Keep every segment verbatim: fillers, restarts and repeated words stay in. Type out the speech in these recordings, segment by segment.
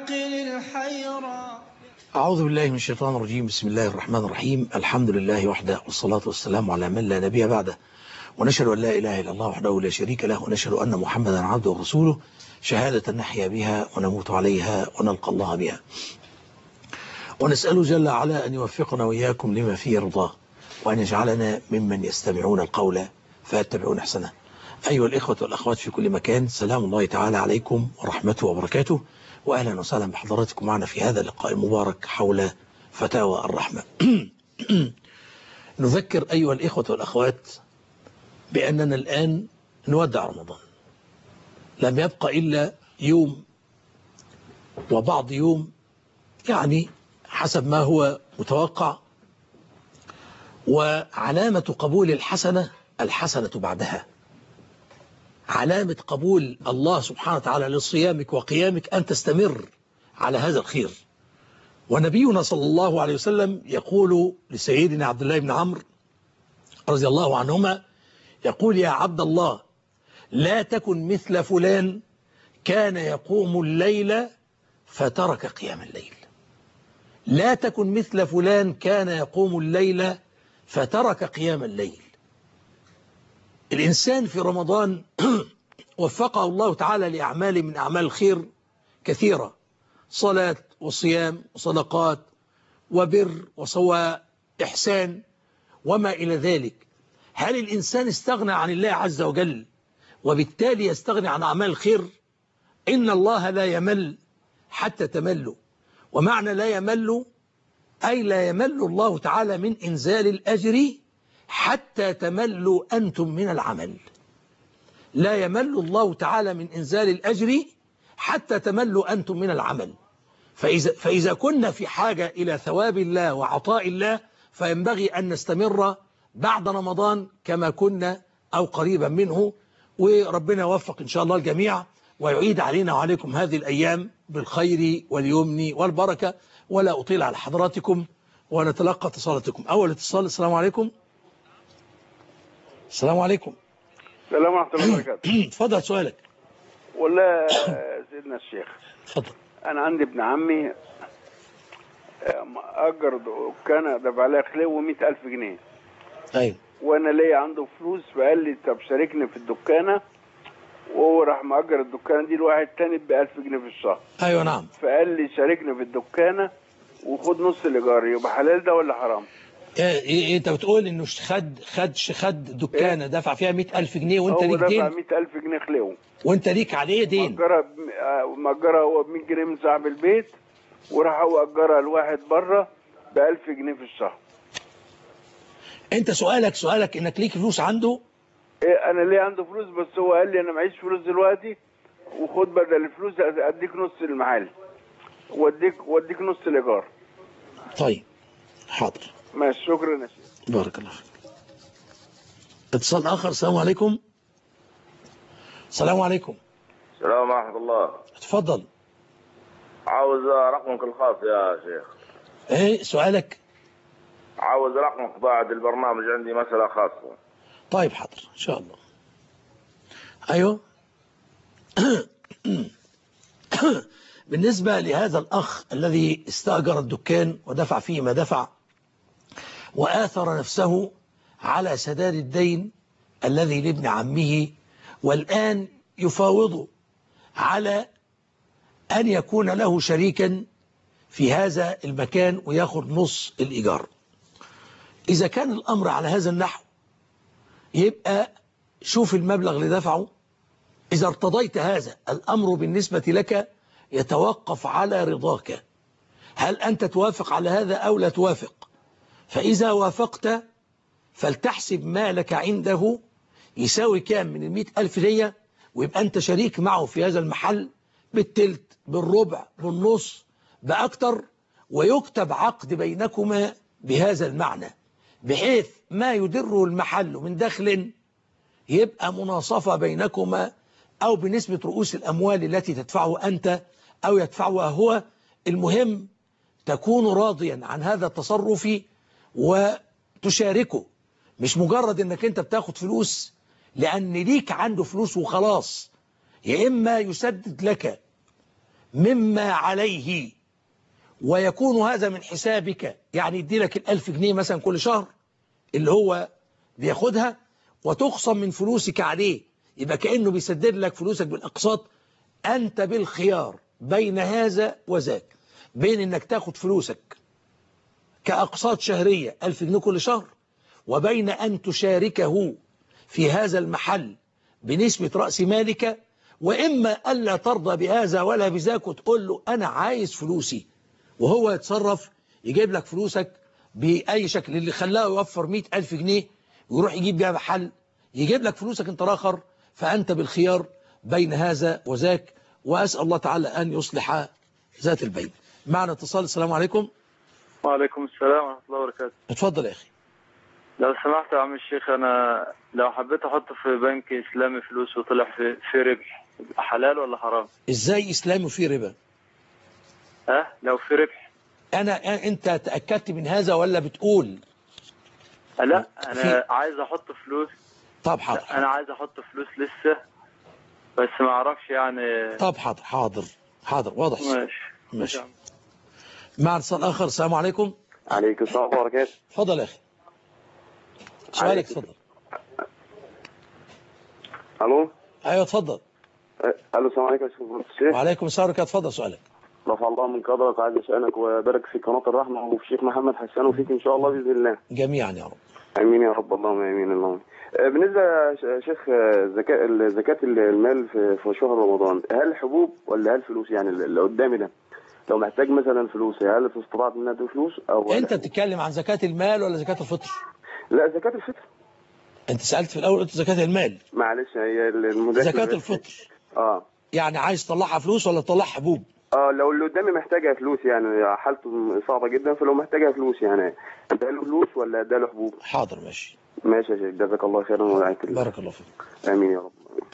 عاقل الحيرة. أعوذ بالله من الشيطان الرجيم. بسم الله الرحمن الرحيم. الحمد لله وحده، والصلاة والسلام على من لا نبي بعده، ونشهد أن لا إله إلا الله وحده لا شريك له، ونشهد أن محمدا عبده ورسوله، شهادة نحيا بها ونموت عليها ونلقى الله بها. ونسأله جل وعلا أن يوفقنا وإياكم لما فيه رضاه، وأن يجعلنا ممن يستمعون القول فيتبعون أحسنه. أيها الإخوة والأخوات في كل مكان، سلام الله تعالى عليكم ورحمته وبركاته، وأهلا وسهلا بحضراتكم معنا في هذا اللقاء المبارك حول فتاوى الرحمة. نذكر أيها الإخوة والأخوات بأننا الآن نودع رمضان، لم يبقى إلا يوم وبعض يوم، يعني حسب ما هو متوقع. وعلامة قبول الحسنة الحسنة بعدها، علامة قبول الله سبحانه وتعالى لصيامك وقيامك أن تستمر على هذا الخير. ونبينا صلى الله عليه وسلم يقول لسيدنا عبد الله بن عمرو رضي الله عنهما، يقول: يا عبد الله، لا تكن مثل فلان كان يقوم الليل فترك قيام الليل. لا تكن مثل فلان كان يقوم الليل فترك قيام الليل. الإنسان في رمضان وفقه الله تعالى لأعمال من أعمال الخير كثيرة، صلاة وصيام وصدقات وبر وصواء إحسان وما إلى ذلك. هل الإنسان استغنى عن الله عز وجل وبالتالي يستغني عن أعمال الخير؟ إن الله لا يمل حتى تملوا. ومعنى لا يمل أي لا يمل الله تعالى من إنزال الأجر حتى تملوا أنتم من العمل. لا يمل الله تعالى من إنزال الأجر حتى تملوا أنتم من العمل. فإذا, فإذا كنا في حاجة إلى ثواب الله وعطاء الله، فينبغي أن نستمر بعد رمضان كما كنا أو قريبا منه. وربنا يوفق إن شاء الله الجميع، ويعيد علينا وعليكم هذه الأيام بالخير واليمن والبركة. ولا أطيل على حضراتكم ونتلقى اتصالاتكم. أول اتصال. السلام عليكم. السلام عليكم. السلام ورحمة الله وبركاته. اتفضل سؤالك. والله سيدنا الشيخ، اتفضل. أنا عندي ابن عمي أجر دكانة دفع عليها خليه ومئة ألف جنيه. أيوه. وأنا ليا عنده فلوس، فقال لي طب شاركني في الدكانة، وهو راح مأجر الدكانة دي لواحد تاني بألف جنيه في الشهر. أيوه نعم. فقال لي شاركني في الدكانة وخد نص الإيجار. يبقى حلال ده ولا حرام؟ إيه إيه انت بتقول انه خد خد خد دكانه إيه؟ دفع فيها مئة ألف جنيه وانت ليك دين. هو دفع مئة ألف جنيه خليه وانت ليك عليه دين. مأجرها مأجرها هو ب مئة جنيه من صاحب البيت، وراح هو أجرها لواحد بره ب ألف جنيه في الشهر. انت سؤالك سؤالك انك ليك فلوس عنده؟ ايه، انا ليه عنده فلوس، بس هو قال لي انا معيش فلوس دلوقتي، وخد بدل الفلوس اديك نص المحل واديك واديك نص الايجار. طيب حاضر. ماشي، شكرا يا شيخ. بارك الله فيك. اتصال اخر. السلام عليكم. السلام عليكم. السلام ورحمة الله. اتفضل. عاوز رقمك الخاص يا شيخ. ايه سؤالك؟ عاوز رقمك بعد البرنامج، عندي مسألة خاصة. طيب حاضر ان شاء الله. ايوه. بالنسبة لهذا الأخ الذي استأجر الدكان ودفع فيه ما دفع، وآثر نفسه على سداد الدين الذي لابن عمه، والآن يفاوضه على أن يكون له شريكا في هذا المكان وياخد نص الإيجار. إذا كان الأمر على هذا النحو، يبقى شوف المبلغ اللي دفعه. إذا ارتضيت هذا الأمر بالنسبة لك يتوقف على رضاك، هل أنت توافق على هذا أو لا توافق؟ فإذا وافقت فلتحسب مالك عنده يساوي كام من المئة ألف دي، ويبقى أنت شريك معه في هذا المحل بالتلت بالربع بالنص بأكتر، ويكتب عقد بينكما بهذا المعنى، بحيث ما يدره المحل من دخل يبقى مناصفة بينكما، أو بنسبة رؤوس الأموال التي تدفعه أنت أو يدفعها هو. المهم تكون راضيا عن هذا التصرف وتشاركه، مش مجرد أنك أنت بتاخد فلوس لأن ليك عنده فلوس وخلاص. يا إما يسدد لك مما عليه، ويكون هذا من حسابك، يعني يدي لك الألف جنيه مثلا كل شهر اللي هو بياخدها وتخصم من فلوسك عليه، يبقى كأنه بيسدد لك فلوسك بالأقساط. أنت بالخيار بين هذا وذاك، بين أنك تاخد فلوسك كأقساط شهرية ألف جنيه كل شهر، وبين أن تشاركه في هذا المحل بنسبة رأس مالك، وإما ألا ترضى بهذا ولا بذاك وتقول له أنا عايز فلوسي، وهو يتصرف يجيب لك فلوسك بأي شكل. اللي خلاه يوفر مئة ألف جنيه ويروح يجيب بيها محل يجيب لك فلوسك انت آخر. فأنت بالخيار بين هذا وذاك، وأسأل الله تعالى أن يصلح ذات البين. معنا اتصال. السلام عليكم. وعليكم السلام ورحمة الله وبركاته. اتفضل يا أخي. لو سمحت يا عم الشيخ، أنا لو حبيت أحط في بنك إسلامي فلوس وطلع في في ربح، حلال ولا حرام؟ إزاي إسلامي وفيه ربا؟ أه لو في ربح. أنا أنت تأكدت من هذا ولا بتقول؟ لا أنا في... عايز أحط فلوس. طب حاضر. أنا عايز أحط فلوس لسه، بس ما أعرفش يعني. طب حاضر حاضر حاضر واضح. ماشي ماشي. مع اتصال آخر. السلام عليكم. عليكم السلام ورحمة الله وبركاته. اتفضل يا أخي. سؤالك اتفضل. الو. ايوه اتفضل. الو السلام عليكم يا شيخ. وعليكم السلام ورحمه الله. اتفضل سؤالك. رفع الله من قدرك، عايز اسالك وبارك في قناه الرحمه وفي الشيخ محمد حسان وفيك ان شاء الله باذن الله. جميعا يا رب. امين يا رب. اللهم امين. اللهم بالنسبه يا شيخ زكاه زكاه المال في في شهر رمضان، هل حبوب ولا هل فلوس؟ يعني اللي قدامي ده لو محتاج مثلا فلوس، هل في استطاعت منها ادي فلوس او انت بتتكلم عن زكاه المال ولا زكاه الفطر؟ لا زكاه الفطر. انت سالت في الاول قلت زكاه المال. معلش هي المذاكره. زكاه الفطر. اه يعني عايز تطلعها فلوس ولا تطلعها حبوب؟ اه لو اللي قدامي محتاجها فلوس، يعني حالته صعبه جدا، فلو محتاجها فلوس يعني اديله فلوس ولا اديله حبوب؟ حاضر ماشي. ماشي يا شيخ، جزاك الله خيرا ورعاية الله. بارك الله فيك. امين يا رب.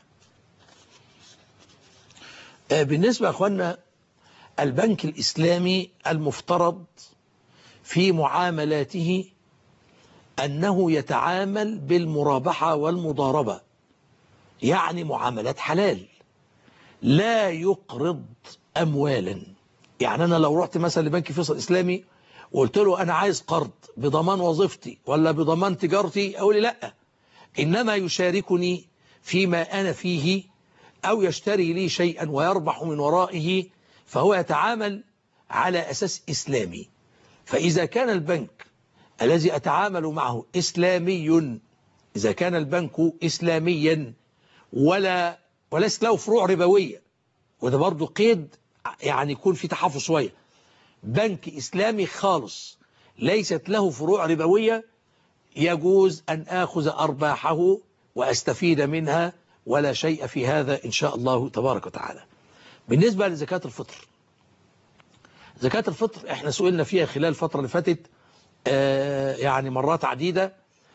آه بالنسبه يا اخوانا، البنك الاسلامي المفترض في معاملاته انه يتعامل بالمرابحه والمضاربه، يعني معاملات حلال، لا يقرض أموالا. يعني أنا لو رحت مثلا لبنك فيصل الإسلامي وقلت له أنا عايز قرض بضمان وظيفتي ولا بضمان تجارتي، أقول لي لا، إنما يشاركني فيما أنا فيه أو يشتري لي شيئا ويربح من ورائه، فهو يتعامل على أساس إسلامي. فإذا كان البنك الذي أتعامل معه إسلامي، إذا كان البنك إسلاميا ولا وليس له فروع ربوية، وده برضو قيد يعني يكون في تحفظ شوية، بنك إسلامي خالص ليست له فروع ربوية، يجوز أن آخذ أرباحه وأستفيد منها ولا شيء في هذا إن شاء الله تبارك وتعالى. بالنسبة لزكاة الفطر، زكاة الفطر احنا سئلنا فيها خلال الفترة اللي فاتت آه يعني مرات عديدة،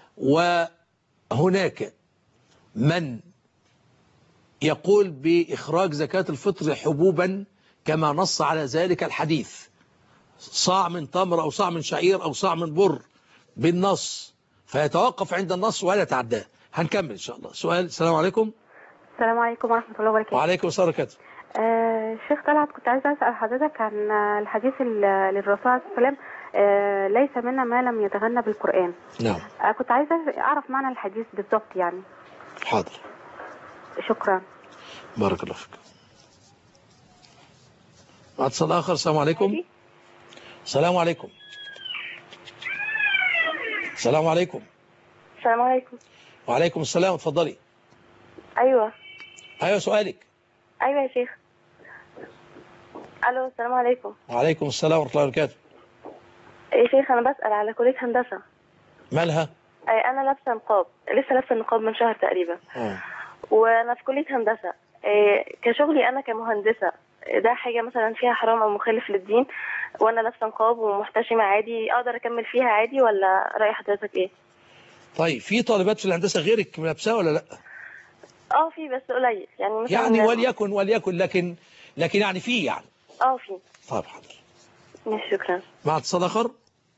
وهناك من يقول بإخراج زكاة الفطر حبوبا كما نص على ذلك الحديث، صاع من تمر أو صاع من شعير أو صاع من بر بالنص، فيتوقف عند النص ولا يتعداه. هنكمل إن شاء الله. سؤال. السلام عليكم. السلام عليكم ورحمة الله وبركاته. وعليكم السلام ورحمة الله. آه شيخ طلعت، كنت عايزة أسأل حضرتك عن الحديث للرسول عليه الصلاة والسلام، آه ليس منا ما لم يتغنى بالقرآن. نعم. آه كنت عايزة أعرف معنى الحديث بالضبط يعني. حاضر. شكرا. بارك الله فيك. بعد اتصال آخر. السلام عليكم. السلام عليكم. السلام عليكم. السلام عليكم. وعليكم السلام. اتفضلي. ايوه ايوه سؤالك. ايوه يا شيخ. الو السلام عليكم. وعليكم السلام ورحمه الله وبركاته. يا شيخ انا بسأل على كلية هندسة. مالها؟ اي انا لابسه نقاب، لسه لابسه النقاب من شهر تقريبا. اه وانا في كلية هندسة. إيه كشغلي انا كمهندسة، ده حاجة مثلا فيها حرام او مخالف للدين وانا لابسه نقاب ومحتشمة عادي، اقدر اكمل فيها عادي ولا رأي حضرتك ايه؟ طيب في طالبات في الهندسة غيرك لابساها ولا لا؟ اه في بس قليل يعني مثلا يعني وليكن وليكن لكن لكن يعني في يعني اه في. طيب حاضر. ماشي شكرا. مع اتصال اخر.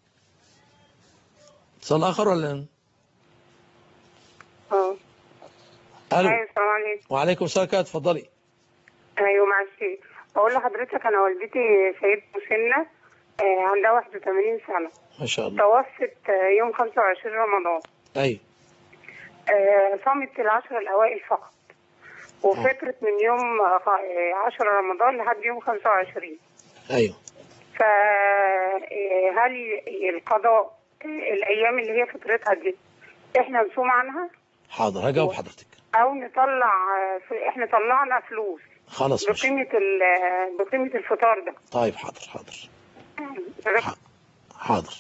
اتصال اخر ولا اه ايوه الو. السلام عليكم. وعليكم السلام. اتفضلي. ايوه معلش بقول لحضرتك انا والدتي سيدة مسنة آه، عندها واحد وثمانين سنة. ما شاء الله. توفت آه، يوم خمسة وعشرين رمضان. ايوه. آه، صامت العشر الاوائل فقط، وفترة من يوم آه، عشرة رمضان لحد يوم خمسة وعشرين. ايوه. فهل القضاء الايام اللي هي فترتها دي احنا نصوم عنها؟ حاضر هجاوب حضرتك. او نطلع آه، احنا طلعنا فلوس خلاص بقيمة ال- بقيمة الفطار ده. طيب حاضر حاضر حاضر.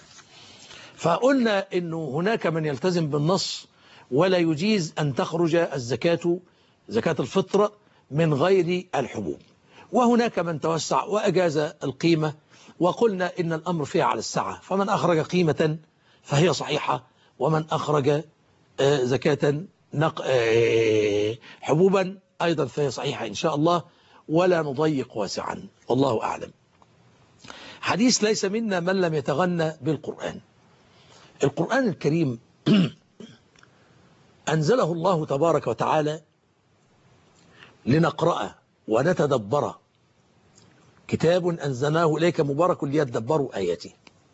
فقلنا انه هناك من يلتزم بالنص ولا يجيز ان تخرج الزكاة زكاة الفطر من غير الحبوب، وهناك من توسع وأجاز القيمة، وقلنا إن الأمر فيها على السعة، فمن أخرج قيمة فهي صحيحة، ومن أخرج زكاة حبوبا أيضا فهي صحيحة إن شاء الله، ولا نضيق واسعا، والله أعلم. حديث ليس منا من لم يتغنى بالقرآن. القرآن الكريم أنزله الله تبارك وتعالى لنقرأه ونتدبره، كتاب أنزلناه إليك مبارك ليتدبروا آياته.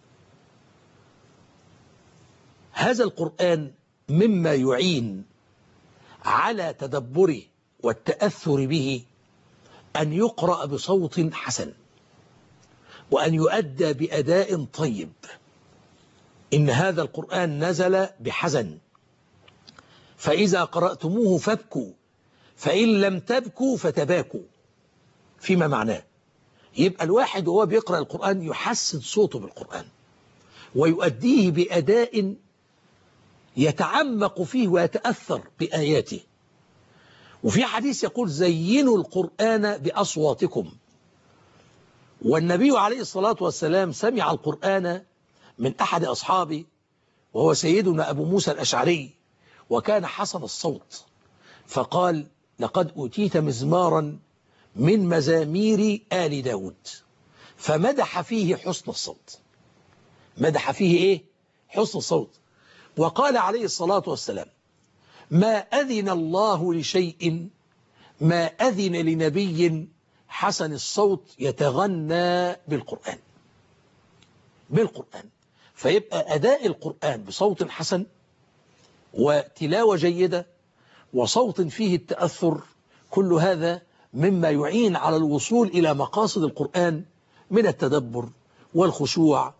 هذا القرآن مما يعين على تدبره والتأثر به أن يقرأ بصوت حسن، وأن يؤدى بأداء طيب. إن هذا القرآن نزل بحزن، فإذا قرأتموه فابكوا، فإن لم تبكوا فتباكوا، فيما معناه يبقى الواحد وهو بيقرأ القرآن يحسن صوته بالقرآن ويؤديه بأداء يتعمق فيه ويتأثر بآياته. وفي حديث يقول زينوا القرآن بأصواتكم، والنبي عليه الصلاة والسلام سمع القرآن من أحد أصحابه وهو سيدنا أبو موسى الأشعري، وكان حسن الصوت، فقال لقد أوتيت مزمارا من مزامير آل داود، فمدح فيه حسن الصوت. مدح فيه إيه؟ حسن الصوت. وقال عليه الصلاة والسلام ما أذن الله لشيء ما أذن لنبي حسن الصوت يتغنى بالقرآن. بالقرآن. فيبقى أداء القرآن بصوت حسن وتلاوة جيدة وصوت فيه التأثر، كل هذا مما يعين على الوصول إلى مقاصد القرآن من التدبر والخشوع،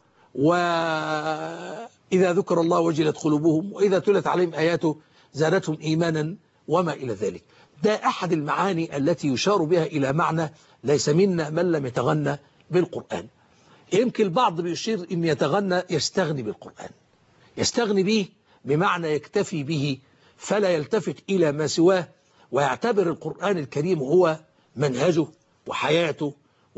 وإذا ذكر الله وجلت قلوبهم، وإذا تلت عليهم آياته زادتهم إيمانا، وما إلى ذلك. ده أحد المعاني التي يشار بها إلى معنى ليس منا من لم يتغنى بالقرآن. يمكن البعض بيشير إن يتغنى يستغني بالقرآن، يستغني به بمعنى يكتفي به فلا يلتفت إلى ما سواه، ويعتبر القرآن الكريم هو منهجه وحياته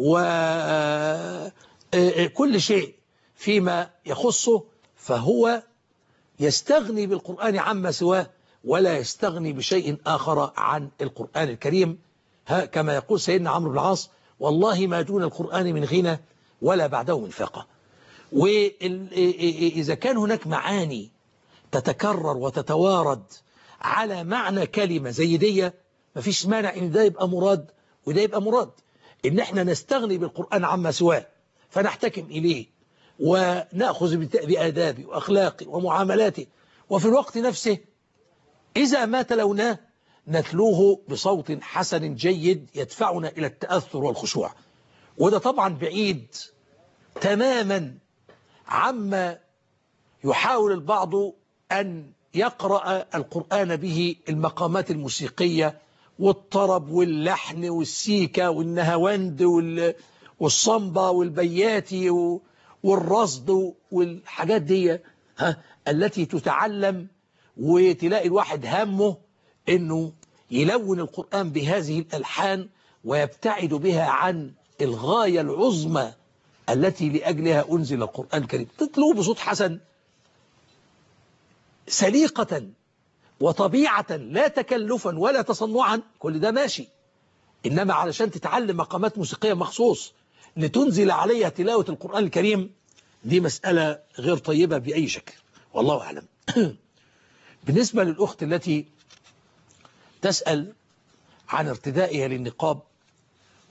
وكل شيء فيما يخصه، فهو يستغني بالقرآن عما سواه ولا يستغني بشيء آخر عن القرآن الكريم. ها كما يقول سيدنا عمرو بن العاص والله ما دون القرآن من غنى ولا بعده من فاقة. وإذا كان هناك معاني تتكرر وتتوارد على معنى كلمة زي دي، مفيش مانع إن ده يبقى مراد وده يبقى مراد، إن احنا نستغني بالقرآن عما سواه فنحتكم إليه ونأخذ بآدابه وأخلاقه ومعاملاته، وفي الوقت نفسه إذا ما تلوناه نتلوه بصوت حسن جيد يدفعنا إلى التأثر والخشوع. وده طبعا بعيد تماما عما يحاول البعض أن يقرأ القرآن به المقامات الموسيقية والطرب واللحن والسيكا والنهواند والصنبة والبياتي والرصد والحاجات دي ها التي تتعلم، وتلاقي الواحد همه انه يلون القرآن بهذه الألحان ويبتعد بها عن الغاية العظمى التي لأجلها أنزل القرآن الكريم. تتلوه بصوت حسن سليقة وطبيعة لا تكلفا ولا تصنعا، كل ده ماشي، إنما علشان تتعلم مقامات موسيقية مخصوص لتنزل عليها تلاوة القرآن الكريم، دي مسألة غير طيبة بأي شكل، والله أعلم. بالنسبة للأخت التي تسأل عن ارتدائها للنقاب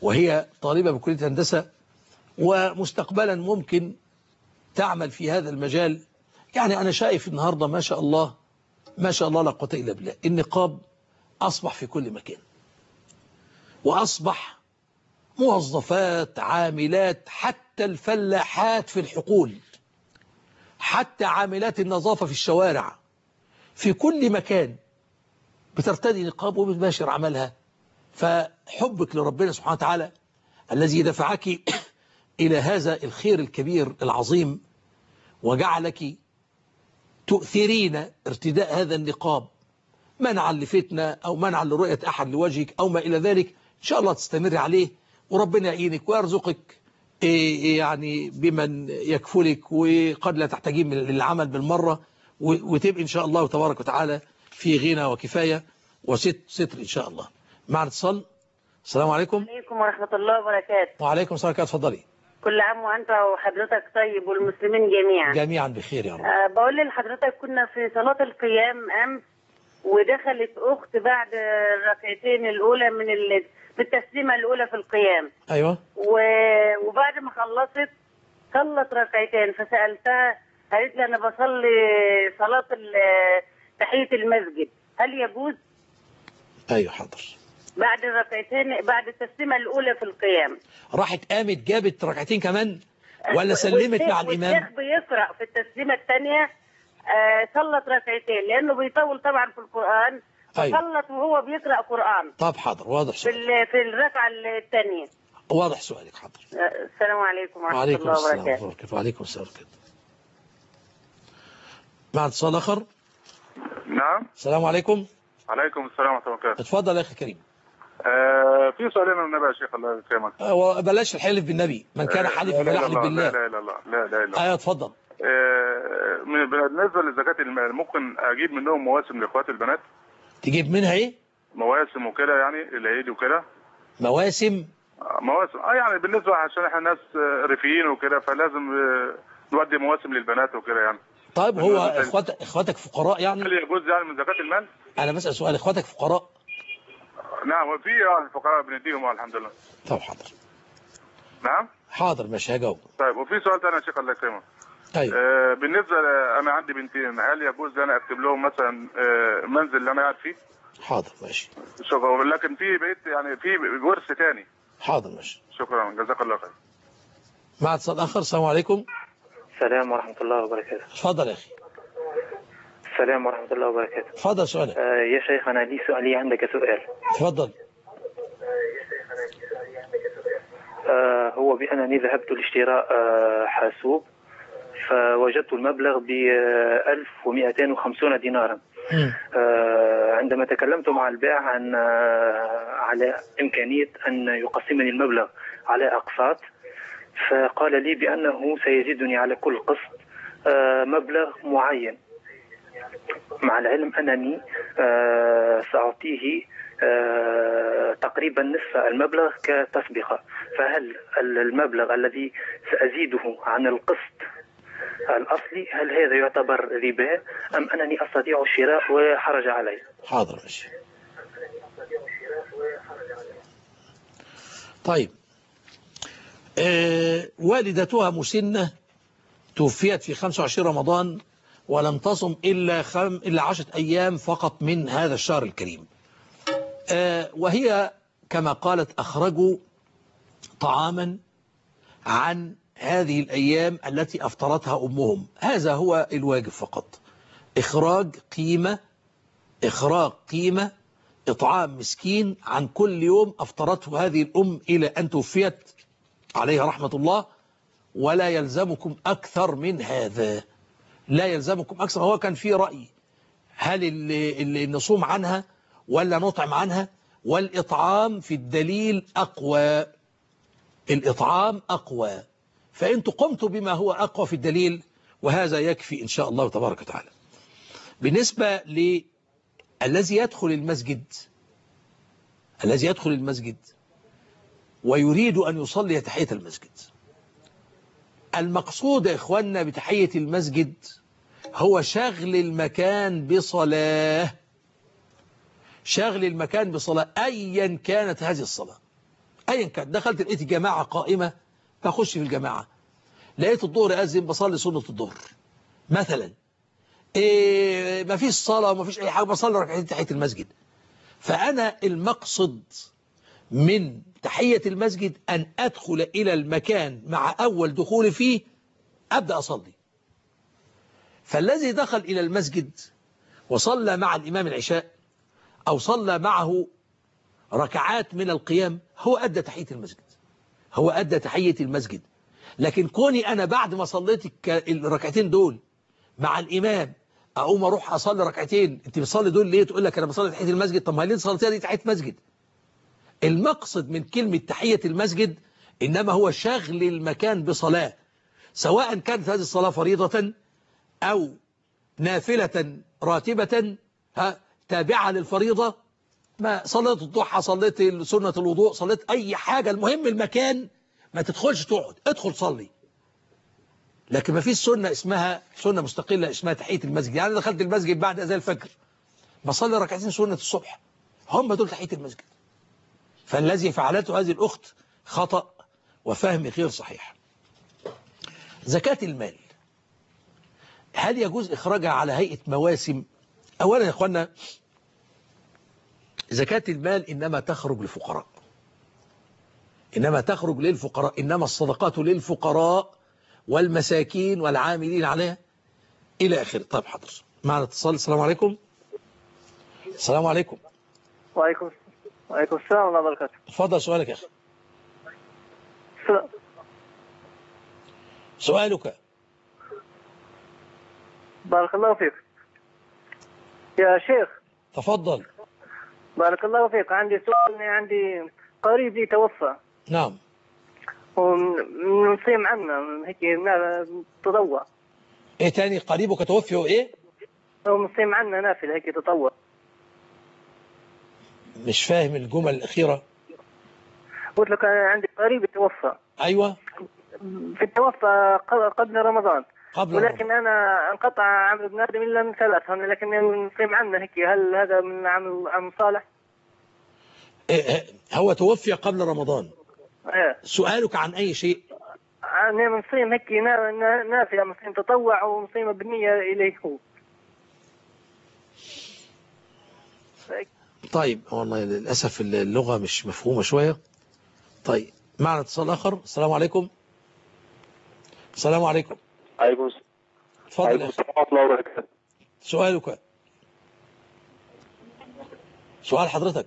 وهي طالبة بكلية هندسة ومستقبلا ممكن تعمل في هذا المجال. يعني أنا شايف النهاردة ما شاء الله ما شاء الله لا قوة إلا بالله، النقاب أصبح في كل مكان، وأصبح موظفات عاملات، حتى الفلاحات في الحقول، حتى عاملات النظافة في الشوارع، في كل مكان بترتدي نقاب وبتباشر عملها. فحبك لربنا سبحانه وتعالى الذي دفعك إلى هذا الخير الكبير العظيم وجعلك تؤثرين ارتداء هذا النقاب منعا لفتنة أو منعا لرؤية أحد لوجهك أو ما إلى ذلك، إن شاء الله تستمر عليه وربنا يعينك ويرزقك يعني بمن يكفلك، وقد لا تحتاجين للعمل بالمرة، وتبقى إن شاء الله تبارك وتعالى في غنى وكفاية وستر إن شاء الله. معنا اتصال. السلام عليكم. عليكم ورحمة الله وبركاته. وعليكم السلام. اتفضلي. كل عام وأنت وحضرتك طيب والمسلمين جميعا. جميعا بخير يا رب. أه بقول لحضرتك كنا في صلاة القيام أمس، ودخلت أخت بعد الركعتين الأولى من ال... بالتسليمة الأولى في القيام. أيوة. و... وبعد ما خلصت صلت ركعتين، فسألتها قالت لي أنا بصلي صلاة تحية المسجد، هل يجوز؟ أيوة حاضر. بعد الركعتين بعد التسليمة الأولى في القيام راحت قامت جابت ركعتين كمان ولا سلمت مع الإمام؟ والشيخ بيقرأ في التسليمة الثانية آه صلت ركعتين لأنه بيطول طبعا في القرآن. أيوة. صلت وهو بيقرأ قرآن. طب حاضر، واضح سؤالك. في في الركعة الثانية. واضح سؤالك، حاضر. آه السلام عليكم ورحمة وعليكم الله السلام وبركاته. وعليكم السلام ورحمة الله. مع اتصال آخر. نعم. السلام عليكم. عليكم السلام ورحمة الله وبركاته. اتفضل يا أخي كريم. آه في سؤالين من النبي يا شيخ الله يكرمك. آه بلاش الحلف بالنبي، من كان حلف فلا يحلف بالله. لا لا لا لا لا لا. ايوه اتفضل. آه بالنسبة لزكاة المال ممكن أجيب منهم مواسم لإخواتي البنات؟ تجيب منها إيه؟ مواسم وكده يعني العيد وكده. مواسم؟ آه مواسم اه يعني بالنسبة عشان احنا ناس ريفيين وكده فلازم آه نودي مواسم للبنات وكده يعني. طيب هو اخواتك اخواتك فقراء يعني؟ هل يجوز يعني من زكاة المال؟ انا بسأل سؤال، اخواتك فقراء؟ نعم في اه الفقراء بنديهم الحمد لله. طب حاضر. نعم؟ حاضر ماشي هجاوب. طيب وفي سؤال ثاني يا شيخ الله يكرمك. طيب. آه بالنسبة انا عندي بنتين، هل يجوز لي انا اكتب لهم مثلا آه منزل اللي انا قاعد فيه؟ حاضر ماشي. شكرا، لكن في بيت يعني في ورث ثاني. حاضر ماشي. شكرا جزاك الله خير. مع اتصال اخر. السلام عليكم. السلام ورحمة الله وبركاته. اتفضل يا اخي. السلام ورحمة الله وبركاته. اتفضل سؤالك. آه يا شيخ أنا لي سؤالي عندك سؤال. اتفضل. آه هو بأنني ذهبت لاشتراء آه حاسوب، فوجدت المبلغ ب ألف ومئتين وخمسين دينارا. آه عندما تكلمت مع البائع عن آه على إمكانية أن يقسمني المبلغ على أقساط، فقال لي بأنه سيزيدني على كل قسط آه مبلغ معين، مع العلم أنني آه سأعطيه آه تقريبا نصف المبلغ كتسبقة، فهل المبلغ الذي سأزيده عن القسط الأصلي هل هذا يعتبر ربا أم أنني أستطيع الشراء ولا حرج علي؟ حاضر ماشي. طيب آه والدتها مسنة توفيت في خمسة وعشرين رمضان ولم تصم إلا, خم... إلا عشرة أيام فقط من هذا الشهر الكريم. آه وهي كما قالت أخرجوا طعاما عن هذه الأيام التي أفطرتها أمهم. هذا هو الواجب فقط، إخراج قيمة إخراج قيمة إطعام مسكين عن كل يوم أفطرته هذه الأم إلى أن توفيت عليها رحمة الله، ولا يلزمكم أكثر من هذا، لا يلزمكم أكثر. هو كان في رأي هل اللي, اللي نصوم عنها ولا نطعم عنها، والإطعام في الدليل أقوى، الإطعام أقوى، فأنتم قمتوا بما هو أقوى في الدليل وهذا يكفي إن شاء الله تبارك وتعالى. بالنسبة للذي يدخل المسجد الذي يدخل المسجد ويريد أن يصلي تحية المسجد، المقصود يا إخواننا بتحية المسجد هو شغل المكان بصلاة، شغل المكان بصلاة أيا كانت هذه الصلاة، ايا كان، دخلت لقيت الجماعة قائمة بخش في الجماعة، لقيت الظهر أذن بصلي سنة الظهر مثلا، إيه مفيش صلاة ومفيش أي حاجة، بصلي ركعتين تحية المسجد. فأنا المقصد من تحية المسجد أن أدخل إلى المكان مع أول دخول فيه أبدأ أصلي. فالذي دخل إلى المسجد وصلى مع الإمام العشاء أو صلى معه ركعات من القيام هو أدى تحية المسجد، هو أدى تحية المسجد. لكن كوني أنا بعد ما صليت الركعتين دول مع الإمام أقوم أروح أصلي ركعتين، أنت بتصلي دول ليه؟ تقول لك أنا بصلي تحية المسجد. طب ما ليه صليتها دي تحية مسجد؟ المقصد من كلمة تحية المسجد إنما هو شغل المكان بصلاة، سواء كانت هذه الصلاة فريضة أو نافلة راتبة ها تابعة للفريضة، ما صليت الضحى، صليت سنة الوضوء، صليت أي حاجة، المهم المكان، ما تدخلش تقعد، ادخل صلي. لكن ما فيش سنة اسمها سنة مستقلة اسمها تحية المسجد. يعني دخلت المسجد بعد أذان الفجر بصلي ركعتين سنة الصبح، هم دول تحية المسجد. فالذي فعلته هذه الأخت خطأ وفهم غير صحيح. زكاة المال هل يجوز إخراجها على هيئة مواسم؟ أولا يا إخوانا، زكاة المال إنما تخرج للفقراء، إنما تخرج للفقراء، إنما الصدقات للفقراء والمساكين والعاملين عليها إلى آخره. طيب حاضر، معنا اتصال. السلام عليكم. السلام عليكم. وعليكم وعليكم السلام ورحمة الله وبركاته. اتفضل سؤالك يا أخي. س... سؤالك. بارك الله فيك يا شيخ. تفضل. بارك الله فيك. عندي سؤال، عندي قريبي توفى. نعم. ونصيم عنا هيك تطوع. ايه تاني؟ قريبك توفي وايه؟ هو نصيم عنا نافل هيك تطوع. مش فاهم الجمل الأخيرة. قلت لك أنا عندي قريبي توفى. أيوة. في التوفى قبل رمضان. قبل ولكن رمضان. أنا انقطع عمل ابن آدم إلا من ثلاث، لكن نصيم عنا هيك، هل هذا من عمل عمل صالح؟ إيه هو توفي قبل رمضان. ايه. سؤالك عن أي شيء؟ أنا نصيم هيك نافلة، نصيم تطوع ونصيم بنية إليه هو. طيب والله للأسف اللغة مش مفهومة شوية. طيب معنا اتصال آخر. السلام عليكم. السلام عليكم. عليكم السلام. اتفضل. عليكم السلام ورحمة الله وبركاته. سؤالك. سؤال حضرتك.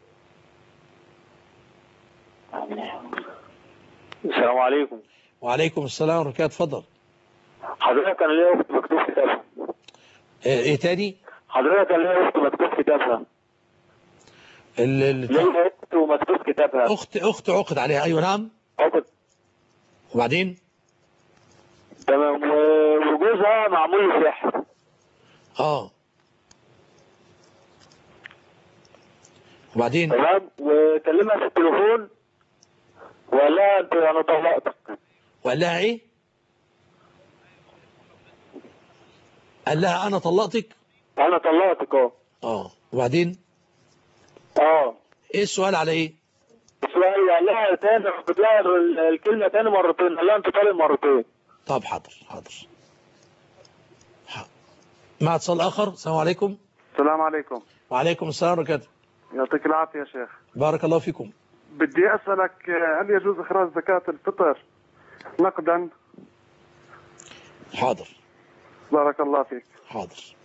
السلام عليكم. وعليكم السلام ورحمة الله. اتفضل. حضرتك أنا ليا أخت مكتوب كتابها. ايه, إيه تاني؟ حضرتك أنا ليا أخت مكتوب كتابها. اللي ليا أخت ومكتوب كتابها. أخت أخت عقد عليها. أيوة نعم. عقد. وبعدين؟ تمام. وجوزها معمول له سحر. اه. وبعدين؟ تمام. وكلمها في التليفون وقال لها انت انا طلقتك. وقال لها ايه؟ قال لها انا طلقتك؟ انا طلقتك اه. اه. وبعدين؟ اه. ايه السؤال على ايه؟ السؤال قال لها تاني، حطيت لها الكلمه تاني مرتين، قال لها انت طالق مرتين. طب حاضر حاضر. مع اتصال اخر. السلام عليكم. السلام عليكم. وعليكم السلام ورحمه الله. يعطيك العافيه يا شيخ. بارك الله فيكم. بدي اسالك هل يجوز اخراج زكاه الفطر نقدا؟ حاضر. بارك الله فيك. حاضر.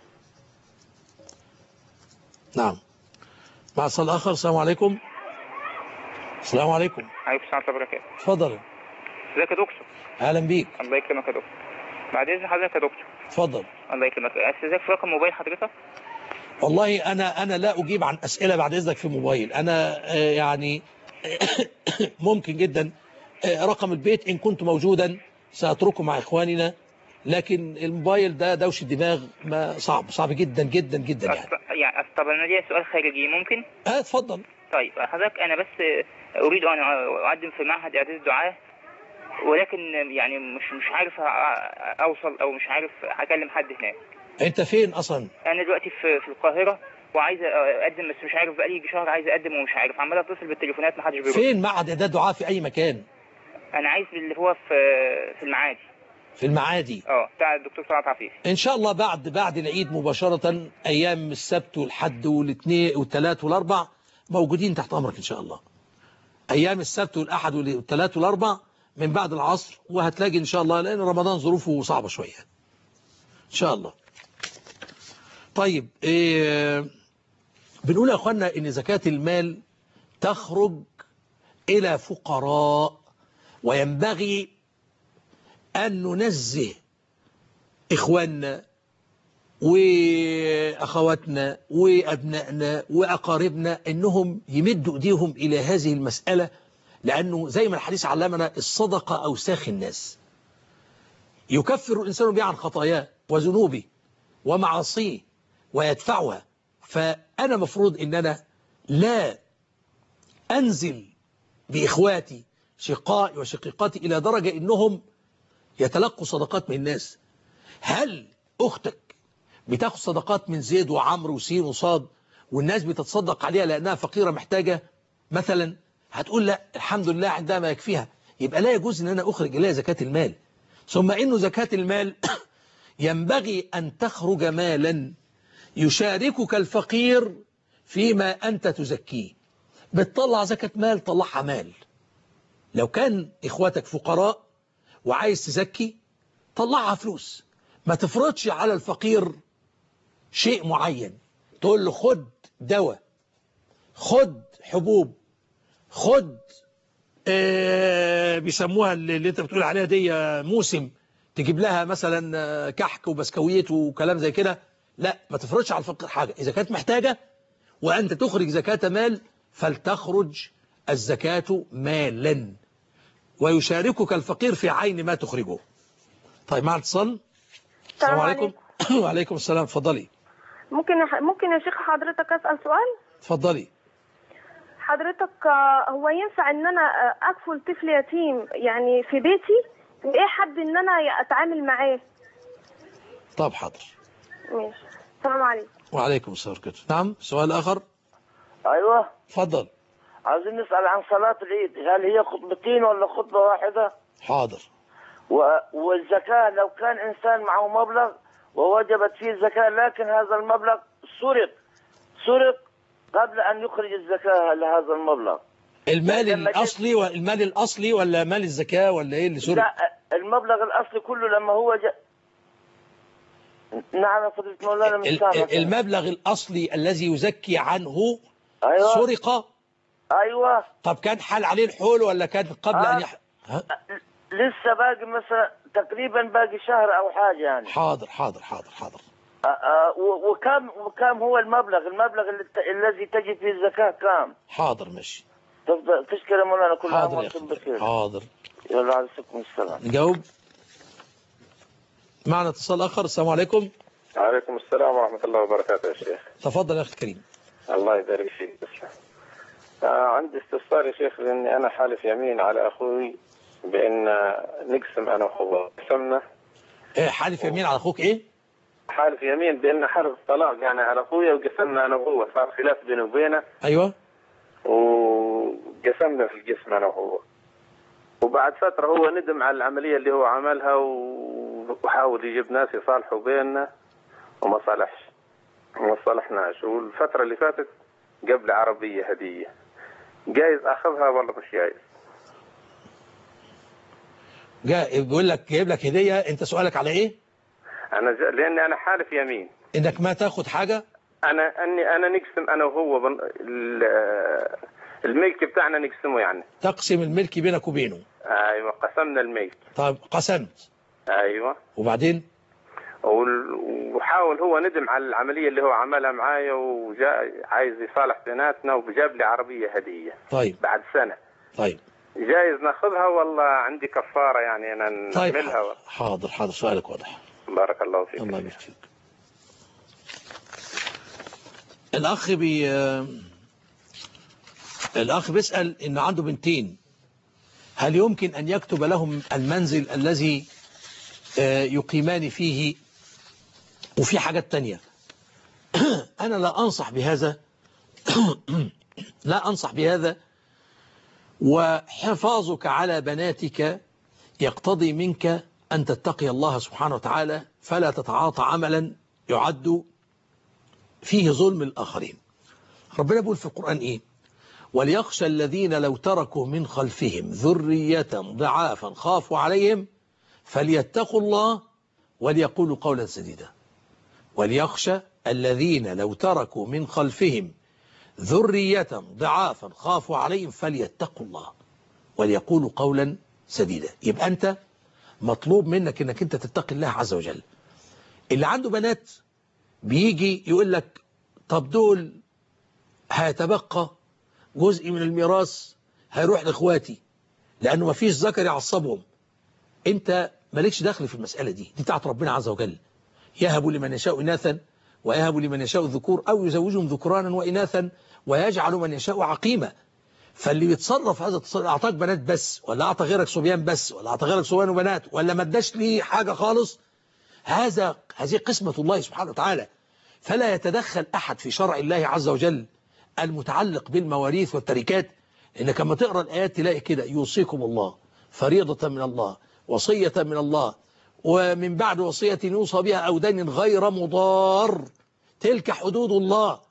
نعم. مع اتصال اخر. السلام عليكم. السلام عليكم. عليكم السلام ورحمه الله وبركاته. اتفضل. ازيك يا دكتور؟ اهلا بيك. الله يكرمك يا دكتور. بعد اذن حضرتك يا دكتور. اتفضل. الله يكرمك. استاذنك في رقم موبايل حضرتك؟ والله انا انا لا اجيب عن اسئله بعد اذنك في موبايل. انا يعني ممكن جدا رقم البيت ان كنت موجودا ساتركه مع اخواننا، لكن الموبايل ده دوشه دماغ، ما صعب صعب جدا جدا جدا يعني. يعني طب انا ليا سؤال خارجي ممكن؟ اه اتفضل. طيب حضرتك انا بس اريد ان اقدم في معهد اعداد الدعاة، ولكن يعني مش مش عارف اوصل او مش عارف اكلم حد هناك. انت فين اصلا؟ انا دلوقتي في في القاهره، وعايز اقدم بس مش عارف، بقالي شهر عايز اقدم ومش عارف، عمال اتصل بالتليفونات ما حدش بيرد. فين معهد اعداد دعاء في اي مكان؟ انا عايز اللي هو في في المعادي. في المعادي اه بتاع الدكتور طلعت عفيف. ان شاء الله بعد بعد العيد مباشره، ايام السبت والحد والاثنين والثلاث والاربع موجودين تحت امرك ان شاء الله. ايام السبت والاحد والثلاث والاربع من بعد العصر، وهتلاقي ان شاء الله، لان رمضان ظروفه صعبه شويه ان شاء الله. طيب إيه بنقول يا اخوانا ان زكاة المال تخرج الى فقراء، وينبغي ان ننزه اخواننا واخواتنا وابنائنا واقاربنا انهم يمدوا ايديهم الى هذه المسألة، لانه زي ما الحديث علمنا الصدقة اوساخ الناس، يكفر الانسان بها عن خطاياه وذنوبه ومعاصيه ويدفعها. فأنا مفروض إن أنا لا أنزل بإخواتي شقائي وشقيقاتي إلى درجة إنهم يتلقوا صدقات من الناس. هل أختك بتاخد صدقات من زيد وعمر وسين وصاد والناس بتتصدق عليها لأنها فقيرة محتاجة مثلا؟ هتقول لا الحمد لله عندها ما يكفيها. يبقى لا يجوز إن أنا أخرج إليها زكاة المال. ثم إنه زكاة المال ينبغي أن تخرج مالا يشاركك الفقير فيما أنت تزكيه. بتطلع زكاة مال طلعها مال. لو كان إخواتك فقراء وعايز تزكي طلعها فلوس، ما تفرضش على الفقير شيء معين، تقول له خد دواء، خد حبوب، خد آه بيسموها اللي انت بتقول عليها دي موسم، تجيب لها مثلا كحك وبسكويت وكلام زي كده. لا، ما تفرضش على الفقير حاجة. إذا كانت محتاجة وأنت تخرج زكاة مال فلتخرج الزكاة مالا، ويشاركك الفقير في عين ما تخرجه. طيب مع اتصال. السلام عليكم. وعليكم السلام، اتفضلي. ممكن ممكن يا شيخ حضرتك أسأل سؤال؟ اتفضلي. حضرتك هو ينفع ان انا اكفل طفل يتيم يعني في بيتي، وايه حد ان انا اتعامل معاه؟ طب حاضر. ماشي. السلام عليكم. وعليكم السلام ورحمة الله. نعم، سؤال آخر. أيوة اتفضل. عايزين نسأل عن صلاة العيد، هل هي خطبتين ولا خطبة واحدة؟ حاضر. و... والزكاة لو كان إنسان معه مبلغ ووجبت فيه الزكاة، لكن هذا المبلغ سرق سرق قبل أن يخرج الزكاة لهذا المبلغ، المال الأصلي والمال الأصلي ولا مال الزكاة ولا إيه اللي سرق؟ لا، المبلغ الأصلي كله لما هو ج... نعم يا فضيلة مولانا مش سامع. المبلغ الأصلي الذي يزكي عنه أيوة. سرق. أيوة. طب كان حال عليه الحول ولا كان قبل آه. أن يح... ها؟ لسه باقي مثلا تقريبا باقي شهر أو حاجة يعني. حاضر حاضر حاضر حاضر. آه آه وكم وكم هو المبلغ المبلغ الذي تجب فيه الزكاة كام؟ حاضر ماشي. تفضل تشكر مولانا، كل عام وانتم بخير. حاضر. يلا عليكم السلام. نجاوب. معنا اتصال آخر. السلام عليكم. وعليكم السلام ورحمة الله وبركاته يا شيخ. تفضل يا أخي الكريم. الله يبارك فيك. آه عندي استفسار يا شيخ، لأني أنا حالف يمين على أخوي بأن نقسم أنا وهو. قسمنا. إيه حالف يمين على أخوك إيه؟ حالف يمين بأن حرف طلاق يعني على أخويا، وقسمنا أنا وهو، صار خلاف بينه وبينه. أيوه. وقسمنا في القسم أنا وهو. وبعد فترة هو ندم على العملية اللي هو عملها وحاول يجيب ناس يصالحوا بيننا وما صالحش وما صالحناش. والفترة اللي فاتت قبل عربية هدية، جايز أخذها ولا مش جايز؟ جاي بيقول لك جايب لك هدية. أنت سؤالك على إيه؟ أنا ج... لأني أنا حالف يمين إنك ما تاخد حاجة. أنا أني أنا نقسم أنا وهو بن... الملك بتاعنا نقسمه يعني. تقسم الملك بينك وبينه. أيوة قسمنا الملك. طيب قسمت. أيوة. وبعدين؟ وحاول هو ندم على العملية اللي هو عملها معايا وجاء عايز يصالح بيناتنا وجاب لي عربية هدية. طيب. بعد سنة. طيب. جايز ناخذها والله عندي كفارة يعني أنا نعملها. طيب حاضر حاضر سؤالك واضح. بارك الله فيك. الله يبارك فيك. الأخ بي الأخ بيسأل إن عنده بنتين، هل يمكن أن يكتب لهم المنزل الذي يقيمان فيه وفي حاجات تانية؟ أنا لا أنصح بهذا لا أنصح بهذا. وحفاظك على بناتك يقتضي منك أن تتقي الله سبحانه وتعالى، فلا تتعاطى عملا يعد فيه ظلم الآخرين. ربنا بيقول في القرآن إيه؟ وليخشى الذين لو تركوا من خلفهم ذرية ضعافا خافوا عليهم فليتقوا الله وليقولوا قولا سديدا. وليخشى الذين لو تركوا من خلفهم ذرية ضعافا خافوا عليهم فليتقوا الله وليقولوا قولا سديدا. يبقى أنت مطلوب منك أنك أنت تتقي الله عز وجل. اللي عنده بنات بيجي يقول لك طب دول هيتبقى جزء من الميراث هيروح لإخواتي لأنه ما فيش ذكر يعصبهم. أنت مالكش دخل في المسألة دي، دي بتاعت ربنا عز وجل. يهب لمن يشاء إناثا ويهب لمن يشاء الذكور أو يزوجهم ذكرانا وإناثا ويجعل من يشاء عقيما. فاللي بيتصرف هذا التصرف، أعطاك بنات بس ولا أعطى غيرك صبيان بس ولا أعطى غيرك صبيان وبنات ولا ما اداش ليه حاجة خالص، هذا هذه قسمة الله سبحانه وتعالى. فلا يتدخل أحد في شرع الله عز وجل المتعلق بالمواريث والتركات. إنك لما تقرأ الآيات تلاقي كده يوصيكم الله فريضة من الله وصية من الله ومن بعد وصية يوصى بها أو دين غير مضار تلك حدود الله.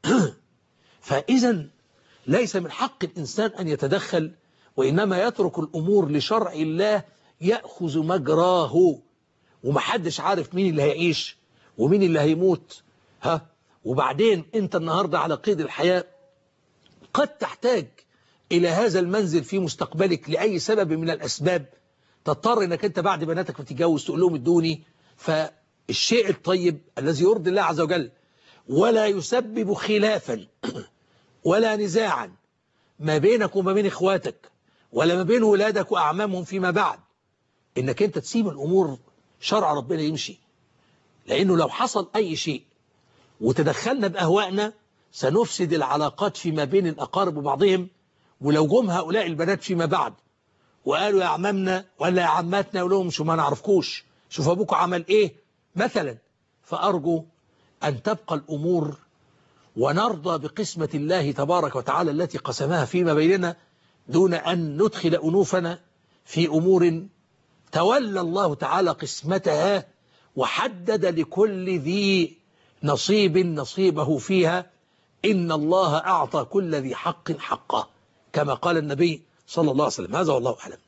فإذا ليس من حق الإنسان أن يتدخل، وإنما يترك الأمور لشرع الله يأخذ مجراه. ومحدش عارف مين اللي هيعيش ومين اللي هيموت. ها وبعدين أنت النهاردة على قيد الحياة، قد تحتاج إلى هذا المنزل في مستقبلك لأي سبب من الأسباب، تضطر أنك أنت بعد بناتك بتتجوز تقول لهم ادوني. فالشيء الطيب الذي يرضي الله عز وجل ولا يسبب خلافا ولا نزاعا ما بينك وما بين إخواتك ولا ما بين ولادك وأعمامهم فيما بعد، إنك أنت تسيب الأمور شرع ربنا يمشي. لأنه لو حصل أي شيء وتدخلنا بأهوائنا سنفسد العلاقات فيما بين الأقارب وبعضهم. ولو جم هؤلاء البنات فيما بعد وقالوا يا عمامنا ولا يا عماتنا يقول لهم شو ما نعرفكوش، شوف أبوك عمل إيه مثلا. فأرجو أن تبقى الأمور ونرضى بقسمة الله تبارك وتعالى التي قسمها فيما بيننا، دون أن ندخل أنوفنا في أمور تولى الله تعالى قسمتها وحدد لكل ذي نصيب نصيبه فيها. إن الله أعطى كل ذي حق حقه كما قال النبي صلى الله عليه وسلم. هذا والله أعلم.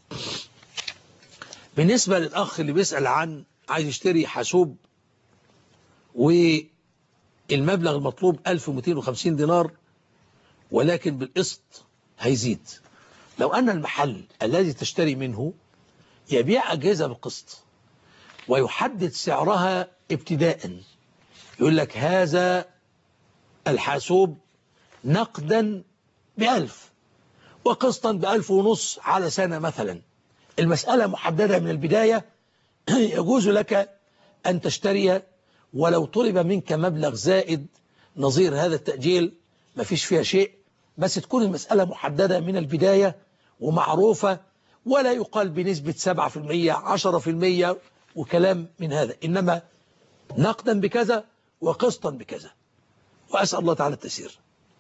بالنسبة للأخ اللي بيسأل عن عايز يشتري حاسوب والمبلغ المطلوب ألف ومئتين وخمسين دينار ولكن بالقسط هيزيد. لو أن المحل الذي تشتري منه يبيع أجهزة بالقسط ويحدد سعرها ابتداء، يقول لك هذا الحاسوب نقدا بألف وقسطا بألف ونص على سنة مثلا، المسألة محددة من البداية، يجوز لك أن تشتري ولو طلب منك مبلغ زائد نظير هذا التأجيل ما فيش فيها شيء، بس تكون المسألة محددة من البداية ومعروفة، ولا يقال بنسبة سبعة في المية عشرة في المية وكلام من هذا، إنما نقدا بكذا وقسطا بكذا. وأسأل الله تعالى التسير.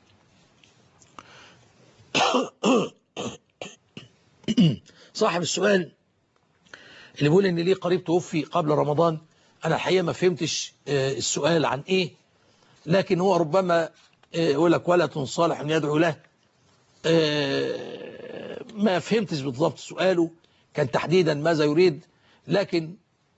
صاحب السؤال اللي بيقول ان ليه قريب توفي قبل رمضان، انا الحقيقه ما فهمتش السؤال عن ايه، لكن هو ربما يقول لك ولد صالح يدعو له. ما فهمتش بالضبط سؤاله كان تحديدا ماذا يريد، لكن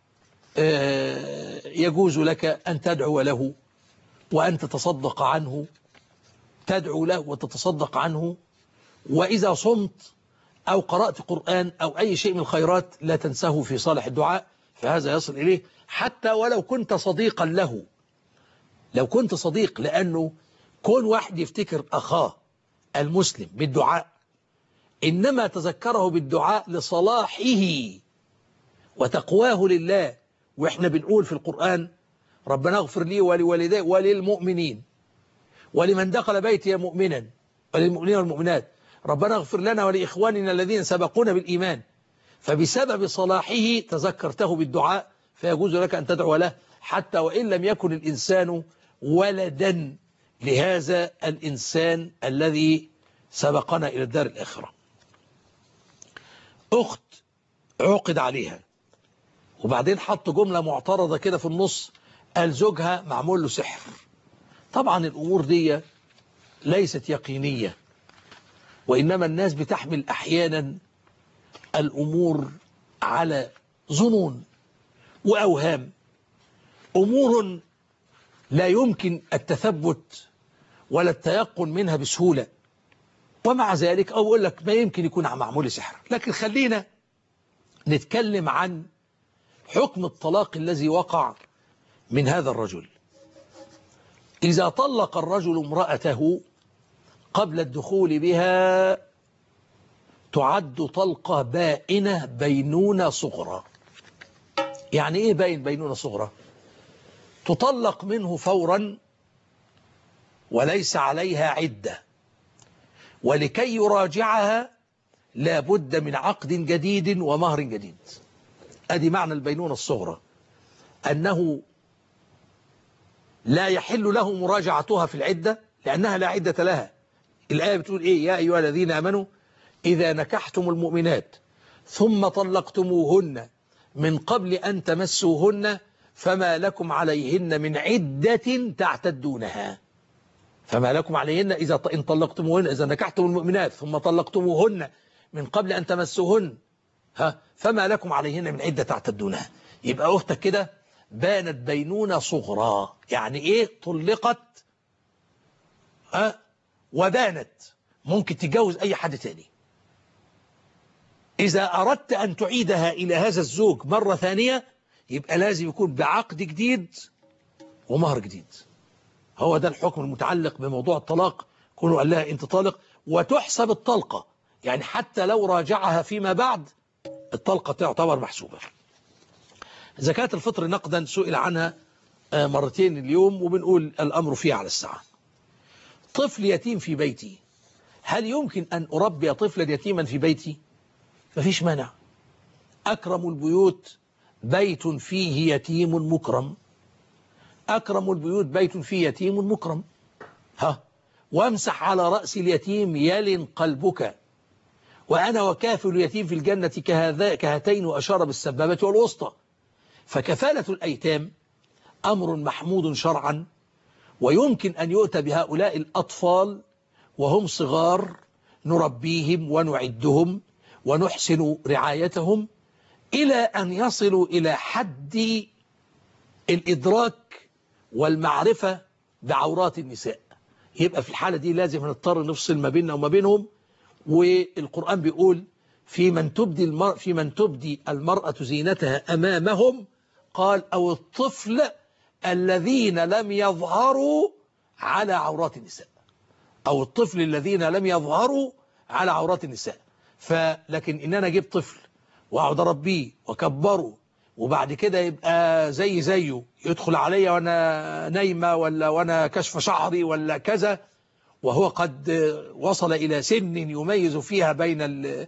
يجوز لك ان تدعو له وان تتصدق عنه، تدعو له وتتصدق عنه. وإذا صمت أو قرأت قرآن أو أي شيء من الخيرات لا تنسه في صالح الدعاء، فهذا يصل إليه حتى ولو كنت صديقا له. لو كنت صديق، لأنه كون واحد يفتكر أخاه المسلم بالدعاء إنما تذكره بالدعاء لصلاحه وتقواه لله. وإحنا بنقول في القرآن ربنا اغفر لي ولوالدي وللمؤمنين ولمن دخل بيتي مؤمنا وللمؤمنين والمؤمنات ربنا اغفر لنا ولإخواننا الذين سبقونا بالإيمان. فبسبب صلاحه تذكرته بالدعاء، فيجوز لك أن تدعو له حتى وإن لم يكن الإنسان ولدا لهذا الإنسان الذي سبقنا إلى الدار الآخرة. أخت عقد عليها وبعدين حط جملة معترضة كده في النص، قال زوجها معمول له سحر. طبعا الأمور دي ليست يقينية، وإنما الناس بتحمل أحيانا الأمور على ظنون وأوهام، أمور لا يمكن التثبت ولا التيقن منها بسهولة، ومع ذلك أو أقول لك ما يمكن يكون معمول سحر. لكن خلينا نتكلم عن حكم الطلاق الذي وقع من هذا الرجل. إذا طلق الرجل امرأته قبل الدخول بها تعد طلقة بائنة بينونة صغرى. يعني إيه باين بينونة صغرى؟ تطلق منه فورا وليس عليها عدة، ولكي يراجعها لا بد من عقد جديد ومهر جديد. أدي معنى البينونة الصغرى، أنه لا يحل له مراجعتها في العدة لأنها لا عدة لها. الآية بتقول إيه؟ يا أيها الذين آمنوا إذا نكحتم المؤمنات ثم طلقتموهن من قبل أن تمسوهن فما لكم عليهن من عدة تعتدونها. فما لكم عليهن إذا إن طلقتموهن، إذا نكحتم المؤمنات ثم طلقتموهن من قبل أن تمسوهن ها فما لكم عليهن من عدة تعتدونها. يبقى أختك كده بانت بينونة صغرى. يعني إيه؟ طلقت ها وبانت، ممكن تتجوز أي حد تاني. إذا أردت أن تعيدها إلى هذا الزوج مرة ثانية يبقى لازم يكون بعقد جديد ومهر جديد. هو ده الحكم المتعلق بموضوع الطلاق. كونه قال لها أنت طالق، وتحسب الطلقة، يعني حتى لو راجعها فيما بعد الطلقة تعتبر محسوبة. زكاة الفطر نقدا سئل عنها مرتين اليوم وبنقول الأمر فيها على الساعة. طفل يتيم في بيتي، هل يمكن أن أربي طفلا يتيما في بيتي؟ مفيش مانع. أكرم البيوت بيت فيه يتيم مكرم. أكرم البيوت بيت فيه يتيم مكرم. ها وامسح على رأس اليتيم يلن قلبك، وأنا وكافل اليتيم في الجنة كهذا كهاتين، وأشار بالسبابة والوسطى. فكفالة الأيتام أمر محمود شرعا، ويمكن أن يؤتى بهؤلاء الأطفال وهم صغار نربيهم ونعدهم ونحسن رعايتهم إلى أن يصلوا إلى حد الإدراك والمعرفة بعورات النساء. يبقى في الحالة دي لازم نضطر نفصل ما بيننا وما بينهم. والقرآن بيقول في من تبدي المرأة في من تبدي المرأة زينتها أمامهم، قال أو الطفل الذين لم يظهروا على عورات النساء، أو الطفل الذين لم يظهروا على عورات النساء. فلكن إن أنا أجيب طفل وأقعد أربيه وكبره وبعد كده يبقى زي زيه يدخل عليا وأنا نايمة ولا وأنا كشف شعري ولا كذا، وهو قد وصل إلى سن يميز فيها بين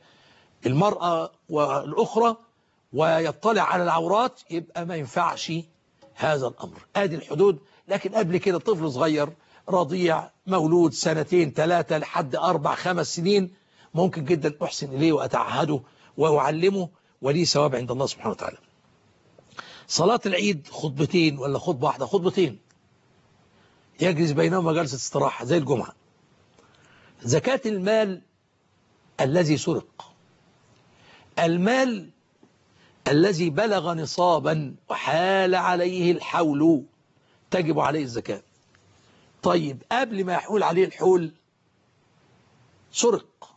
المرأة والأخرى ويطلع على العورات، يبقى ما ينفعش هذا الأمر. آدي الحدود. لكن قبل كده طفل صغير رضيع مولود سنتين ثلاثة لحد أربع خمس سنين ممكن جدا أحسن إليه وأتعهده وأعلمه، وليه ثواب عند الله سبحانه وتعالى. صلاة العيد خطبتين ولا خطبة واحدة؟ خطبتين يجلس بينهما جلسة استراحة زي الجمعة. زكاة المال الذي سرق، المال الذي بلغ نصابا وحال عليه الحول تجب عليه الزكاة. طيب قبل ما يحول عليه الحول سرق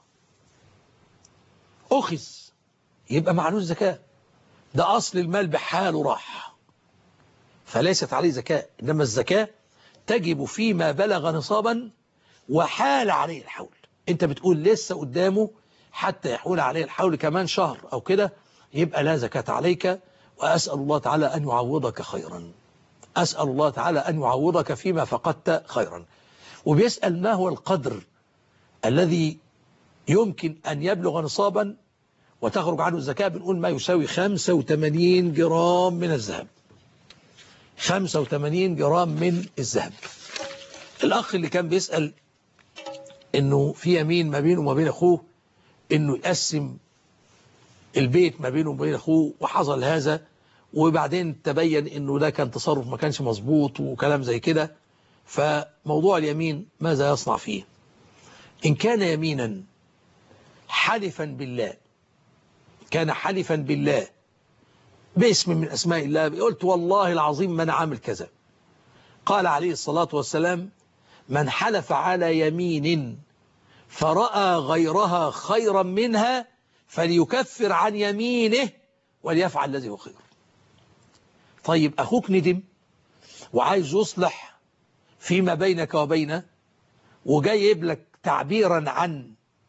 أخذ، يبقى معلوش زكاة. ده أصل المال بحاله راح، فليست عليه زكاة. إنما الزكاة تجب فيما بلغ نصابا وحال عليه الحول. أنت بتقول لسه قدامه حتى يحول عليه الحول كمان شهر أو كده، يبقى لا زكاة عليك. وأسأل الله تعالى أن يعوضك خيرا، أسأل الله تعالى أن يعوضك فيما فقدت خيرا. وبيسأل ما هو القدر الذي يمكن أن يبلغ نصابا وتخرج عنه الزكاة. بنقول ما يساوي خمسة وثمانين جرام من الذهب. خمسة وثمانين جرام من الذهب. الأخ اللي كان بيسأل إنه في يمين ما بينه وما بين أخوه إنه يقسم البيت ما بينه وبين أخوه، وحصل هذا وبعدين تبين إنه ده كان تصرف ما كانش مظبوط وكلام زي كده. فموضوع اليمين ماذا يصنع فيه؟ إن كان يمينا حلفا بالله، كان حلفا بالله باسم من أسماء الله، قلت والله العظيم ما أنا عامل كذا. قال عليه الصلاة والسلام: من حلف على يمين فرأى غيرها خيرا منها فليكفر عن يمينه وليفعل الذي هو خير. طيب أخوك ندم وعايز يصلح فيما بينك وبينه، وجايب لك تعبيرا عن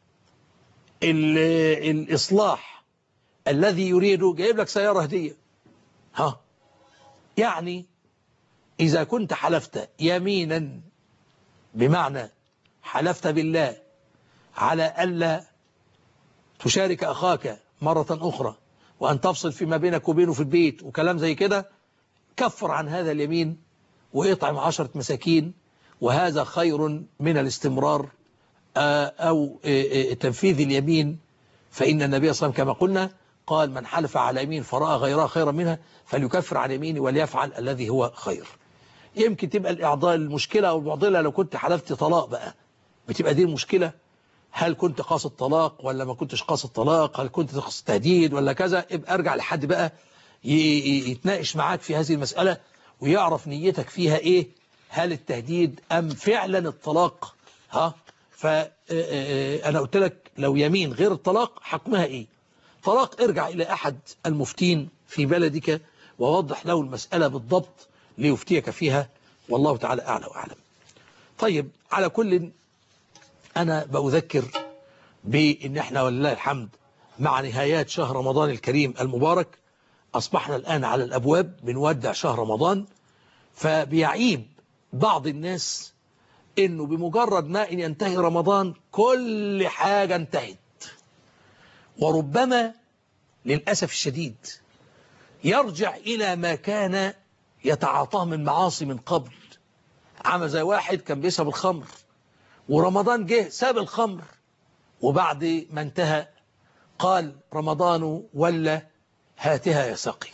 الإصلاح الذي يريده، جايب لك سيارة هدية. ها يعني إذا كنت حلفت يمينا بمعنى حلفت بالله على ألا تشارك أخاك مرة أخرى وأن تفصل فيما بينك وبينه في البيت وكلام زي كده، كفر عن هذا اليمين ويطعم عشرة مساكين، وهذا خير من الاستمرار أو تنفيذ اليمين. فإن النبي صلى الله عليه وسلم كما قلنا قال: من حلف على يمين فرأى غيرها خيرا منها فليكفر عن يمينه وليفعل الذي هو خير. يمكن تبقى الإعضاء المشكلة أو المعضلة لو كنت حلفت طلاق بقى، بتبقى دي المشكلة. هل كنت قاصد طلاق ولا ما كنتش قاصد طلاق؟ هل كنت قاصد تهديد ولا كذا؟ ابقى ارجع لحد بقى يتناقش معاك في هذه المسألة ويعرف نيتك فيها ايه، هل التهديد ام فعلا الطلاق؟ ها فأنا قلت لك لو يمين غير الطلاق حكمها ايه؟ طلاق ارجع الى احد المفتين في بلدك ووضح له المسألة بالضبط ليفتيك فيها، والله تعالى اعلى واعلم. طيب على كل أنا بأذكر بأن احنا ولله الحمد مع نهايات شهر رمضان الكريم المبارك أصبحنا الآن على الأبواب بنودع شهر رمضان. فبيعيب بعض الناس أنه بمجرد ما إن ينتهي رمضان كل حاجة انتهت، وربما للأسف الشديد يرجع إلى ما كان يتعاطاه من معاصي من قبل. عمل زي واحد كان بيشرب الخمر ورمضان جه ساب الخمر، وبعد ما انتهى قال رمضان ولا هاتها يا ساقي،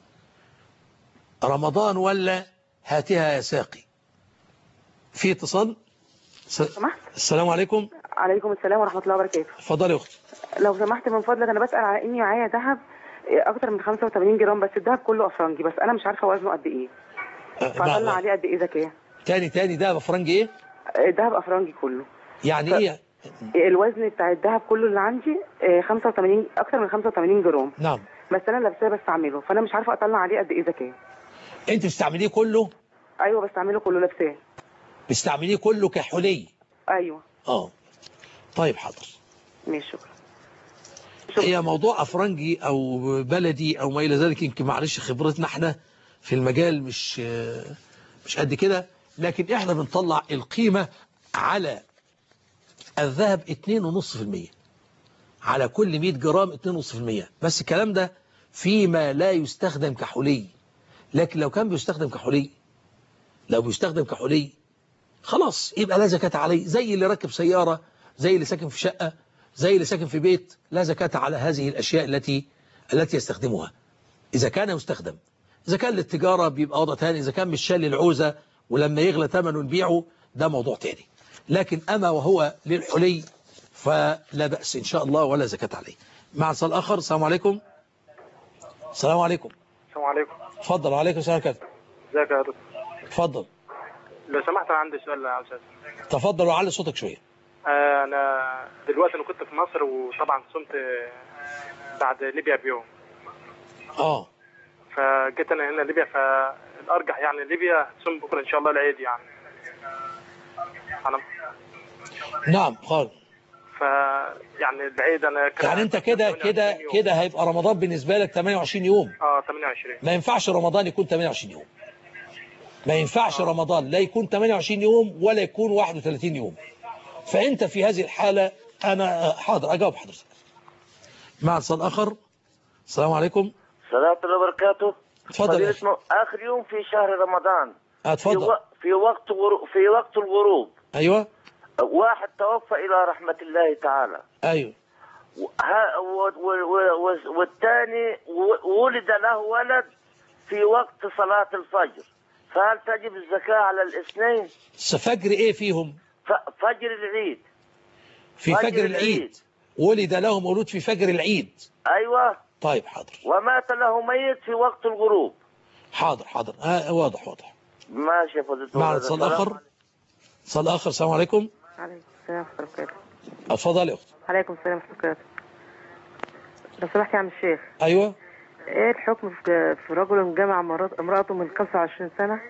رمضان ولا هاتها يا ساقي. في اتصال. السلام عليكم. عليكم السلام ورحمة الله وبركاته. اتفضلي يا اختي. لو سمحت من فضلك انا بسأل على اني معايا ذهب اكتر من خمسة وثمانين جرام، بس الذهب كله افرنجي، بس انا مش عارفه وزنه قد ايه، فاطلع عليه قد ايه زكاه. تاني تاني دهب افرنجي ايه؟ الذهب افرنجي كله. يعني ف... ايه؟ الوزن بتاع الذهب كله اللي عندي خمسة وثمانين، اكتر من خمسة وثمانين جرام. نعم. بس انا لابساه بستعمله، فانا مش عارفه اطلع عليه قد ايه زكاه. انت بتستعمليه كله؟ ايوه بستعمله كله، لابساه. بتستعمليه كله كحلي؟ ايوه. اه طيب حاضر. ماشي شكرا. هي موضوع افرنجي او بلدي او ما الى ذلك، يمكن معلش خبرتنا احنا في المجال مش مش قد كده، لكن احنا بنطلع القيمة على الذهب اتنين ونص في المية على كل مئة جرام، اتنين ونص في المية. بس الكلام ده فيما لا يستخدم كحلي. لكن لو كان بيستخدم كحلي، لو بيستخدم كحلي خلاص يبقى لا زكاة عليه، زي اللي راكب سيارة، زي اللي ساكن في شقة، زي اللي ساكن في بيت، لا زكاة على هذه الأشياء التي التي يستخدمها إذا كان يستخدم. إذا كان للتجارة بيبقى وضع تاني، إذا كان مش شال العوزة ولما يغلى ثمنه نبيعه ده موضوع تاني. لكن أما وهو للحلي فلا بأس إن شاء الله ولا زكاة عليه. مع اتصال آخر. السلام عليكم. السلام عليكم. السلام عليكم. اتفضل. وعليكم السلام عليكم. ازيك يا دكتور؟ اتفضل. لو سمحت انا عندي سؤال يا استاذ. تفضل وعلي صوتك شويه. آه انا دلوقتي انا كنت في مصر، وطبعا صمت بعد ليبيا بيوم. اه فجيت انا هنا ليبيا، فالارجح يعني ليبيا تصوم بكره ان شاء الله العيد يعني. انا نعم خالص. ف يعني العيد انا يعني انت كده كده كده هيبقى رمضان بالنسبه لك ثمانية وعشرين يوم. اه ثمانية وعشرين. ما ينفعش رمضان يكون ثمانية وعشرين يوم. ما ينفعش رمضان لا يكون ثمانية وعشرين يوم ولا يكون واحد وثلاثين يوم. فانت في هذه الحالة انا حاضر اجاوب حضرتك. مع اتصال اخر. السلام عليكم. السلام عليكم وبركاته. اتفضل يا أخي. آخر يوم في شهر رمضان. اتفضل. في, و... في وقت غرو... في وقت الغروب. أيوة. واحد توفى إلى رحمة الله تعالى. أيوة. ها... و... و... و... والثاني و... ولد له ولد في وقت صلاة الفجر، فهل تجب الزكاة على الاثنين؟ فجر إيه فيهم؟ ف... فجر العيد. في فجر, فجر العيد. العيد ولد له مولود في فجر العيد. أيوة. طيب حاضر. ومات له ميت في وقت الغروب. حاضر حاضر آه واضح واضح. ماشي يا فضيلة. معنا اتصال آخر. اتصال آخر. السلام عليكم. عليكم السلام ورحمة الله وبركاته. اتفضل يا أختي. عليكم السلام ورحمة الله وبركاته. لو سمحت يا عم الشيخ. أيوة. إيه الحكم في في رجل جمع امرأته من خمسة وعشرين سنة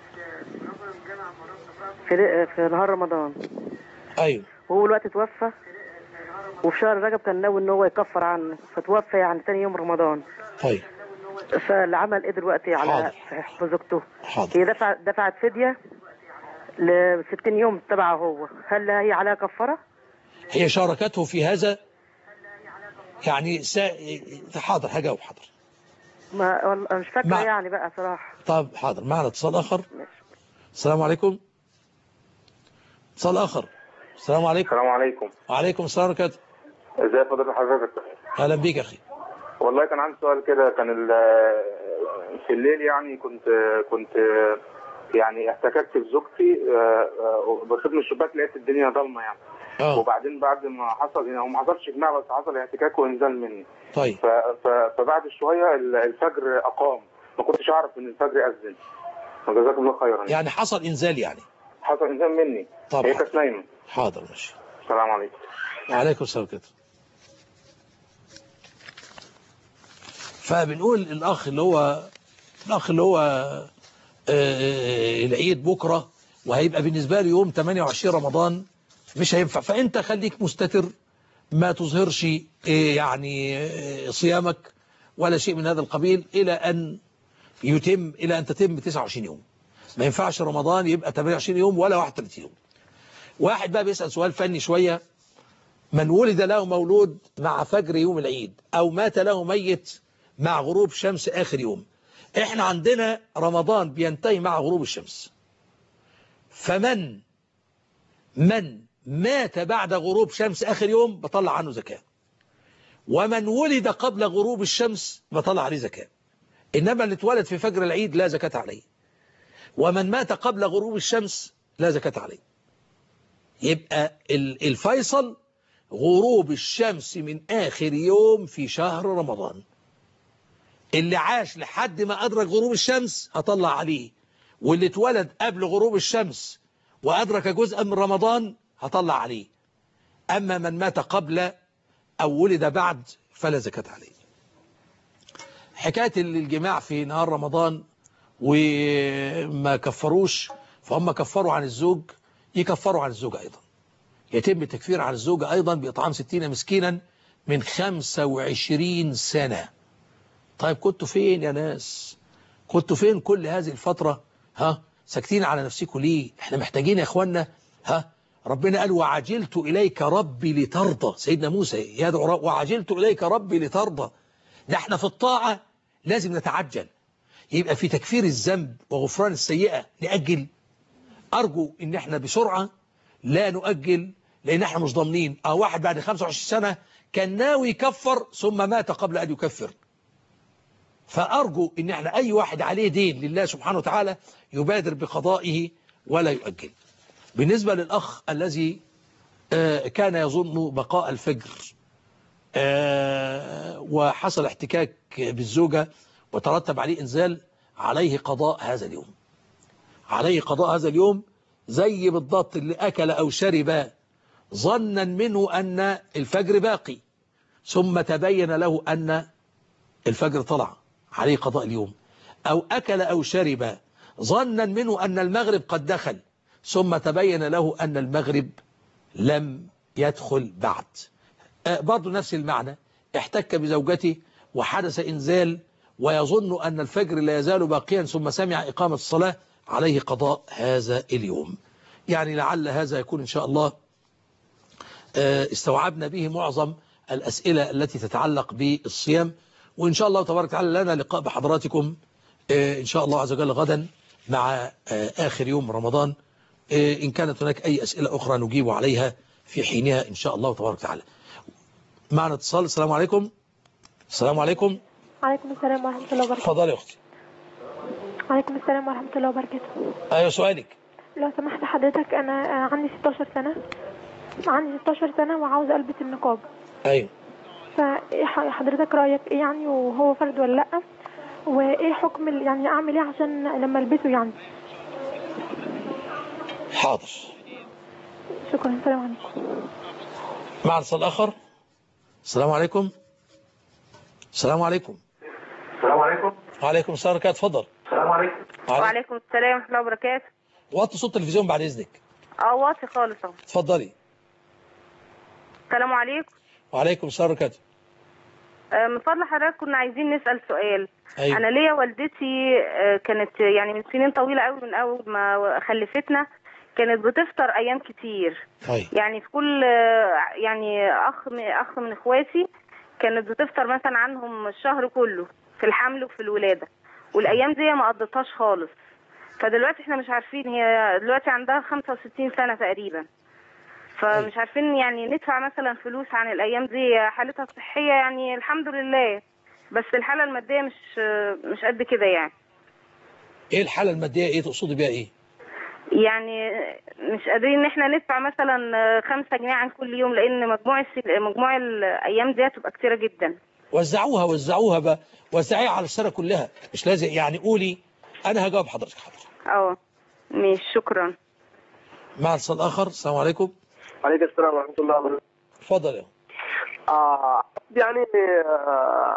في في نهار رمضان؟ أيوة. وهو الوقت توفى، وفي شهر رجب كان ناوي ان هو يكفر عنه، فتوفى يعني ثاني يوم رمضان. طيب. فالعمل ايه دلوقتي على حق زوجته؟ حاضر. هي دفعت دفعت فديه ل ستين يوم تبعه هو، هل هي عليها كفاره؟ هي شاركته في هذا يعني سا... حاضر هجاوب. حاضر. ما انا مش فاكره مع... يعني بقى صراحه. طب حاضر. معنا اتصال اخر. السلام عليكم. اتصال اخر. السلام عليكم. السلام عليكم. وعليكم السلام ورحمة الله. ازي فضيلة حضرتك؟ اهلا بيك يا اخي. والله كان عندي سؤال كده. كان في الليل يعني كنت كنت يعني احتككت بزوجتي بصيت من الشباك لقيت الدنيا ضلمه يعني. أوه. وبعدين بعد ما حصل يعني ما حصلش جماع بس حصل احتكاك وانزال مني. طيب. فبعد شويه الفجر اقام، ما كنتش اعرف ان الفجر اذن. جزاكم الله خيرا. يعني حصل انزال يعني؟ حصل انزال مني. طبعا. هي كانت نايمه. حاضر ماشي. السلام عليكم. وعليكم السلام كده. فبنقول الاخ اللي هو الاخ اللي هو العيد بكره وهيبقى بالنسبه له يوم ثمانية وعشرين رمضان مش هينفع، فانت خليك مستتر، ما تظهرش يعني صيامك ولا شيء من هذا القبيل الى ان يتم الى ان تتم تسعة وعشرين يوم. ما ينفعش رمضان يبقى ثمانية وعشرين يوم ولا واحد وثلاثين يوم. واحد بقى بيسأل سؤال فني شوية: من ولد له مولود مع فجر يوم العيد أو مات له ميت مع غروب شمس آخر يوم. احنا عندنا رمضان بينتهي مع غروب الشمس، فمن من مات بعد غروب شمس آخر يوم بطلع عنه زكاة، ومن ولد قبل غروب الشمس بطلع عليه زكاة. إنما اللي اتولد في فجر العيد لا زكاة عليه، ومن مات قبل غروب الشمس لا زكاة عليه. يبقى الفيصل غروب الشمس من آخر يوم في شهر رمضان. اللي عاش لحد ما أدرك غروب الشمس هطلع عليه، واللي اتولد قبل غروب الشمس وأدرك جزءا من رمضان هطلع عليه. أما من مات قبل أو ولد بعد فلا زكاة عليه. حكاية الجماع في نهار رمضان وما كفروش، فهم كفروا عن الزوج، يكفروا عن الزوجة أيضا. يتم التكفير عن الزوجة أيضا بإطعام ستين مسكينا من خمسة وعشرين سنة. طيب كنتوا فين يا ناس؟ كنتوا فين كل هذه الفترة؟ ها ساكتين على نفسكم ليه؟ احنا محتاجين يا اخوانا. ها ربنا قال: وعجلت إليك ربي لترضى. سيدنا موسى يدعو رب وعجلت إليك ربي لترضى. ده احنا في الطاعة لازم نتعجل. يبقى في تكفير الذنب وغفران السيئة نأجل. أرجو إن احنا بسرعة لا نؤجل، لأن احنا مش ضامنين. اه واحد بعد خمسة وعشرين سنة كان ناوي يكفر ثم مات قبل أن يكفر. فأرجو إن احنا أي واحد عليه دين لله سبحانه وتعالى يبادر بقضائه ولا يؤجل. بالنسبة للأخ الذي آه كان يظن بقاء الفجر آه وحصل احتكاك بالزوجة وترتب عليه إنزال، عليه قضاء هذا اليوم. عليه قضاء هذا اليوم زي بالضبط اللي أكل أو شرب ظنا منه أن الفجر باقي ثم تبين له أن الفجر طلع، عليه قضاء اليوم. أو أكل أو شرب ظنا منه أن المغرب قد دخل ثم تبين له أن المغرب لم يدخل بعد. برضو نفس المعنى، احتك بزوجته وحدث إنزال ويظن أن الفجر لا يزال باقيا ثم سمع إقامة الصلاة، عليه قضاء هذا اليوم. يعني لعل هذا يكون إن شاء الله استوعبنا به معظم الأسئلة التي تتعلق بالصيام، وإن شاء الله تبارك وتعالى لنا لقاء بحضراتكم إن شاء الله عز وجل غدا مع آخر يوم رمضان. إن كانت هناك أي أسئلة أخرى نجيب عليها في حينها إن شاء الله تبارك وتعالى. معنا اتصال. السلام عليكم. السلام عليكم. وعليكم السلام ورحمة الله وبركاته. اتفضلي يا أختي. وعليكم السلام ورحمة الله وبركاته. أيوة سؤالك. لو سمحت حضرتك أنا عندي ستاشر سنة عندي ستاشر سنة وعاوزة ألبس النقاب. أيوة. فحضرتك رأيك إيه يعني، وهو فرد ولا لأ، وإيه حكم يعني أعمل إيه عشان لما ألبسه يعني؟ حاضر. شكرا. السلام عليكم. مع اتصال آخر. السلام عليكم. السلام عليكم. السلام عليكم. وعليكم السلام ورحمة الله. اتفضل. السلام عليكم. وعليكم السلام ورحمة الله وبركاته. وطي صوت التلفزيون بعد إذنك. اه واطي خالص اهو. اتفضلي. السلام عليكم. وعليكم السلام ورحمة الله. من فضل حضرتك كنا عايزين نسأل سؤال. أيوة. أنا ليا والدتي كانت يعني من سنين طويلة قوي، من أول ما خلفتنا كانت بتفطر أيام كتير. أيوة. يعني في كل يعني أخ أخ من إخواتي كانت بتفطر مثلا عنهم الشهر كله في الحمل وفي الولادة، والأيام دي ما قضتهاش خالص. فدلوقتي احنا مش عارفين، هي دلوقتي عندها خمسة وستين سنة تقريبا، فمش عارفين يعني ندفع مثلا فلوس عن الأيام دي. حالتها الصحية يعني الحمد لله، بس الحالة المادية مش مش قد كده يعني. ايه الحالة المادية؟ ايه تقصدي بيها ايه؟ يعني مش قادرين ان احنا ندفع مثلا خمسة جنيه عن كل يوم، لان مجموع السل... مجموع الايام دي هتبقى كتيرة جدا. وزعوها وزعوها بقى، وزعيها على السنة كلها، مش لازم يعني. قولي انا هجاوب حضرتك. حاضر. اه ماشي. شكرا. مع اتصال اخر. السلام عليكم. وعليكم السلام ورحمة الله وبركاته. اتفضل يا آه يعني آه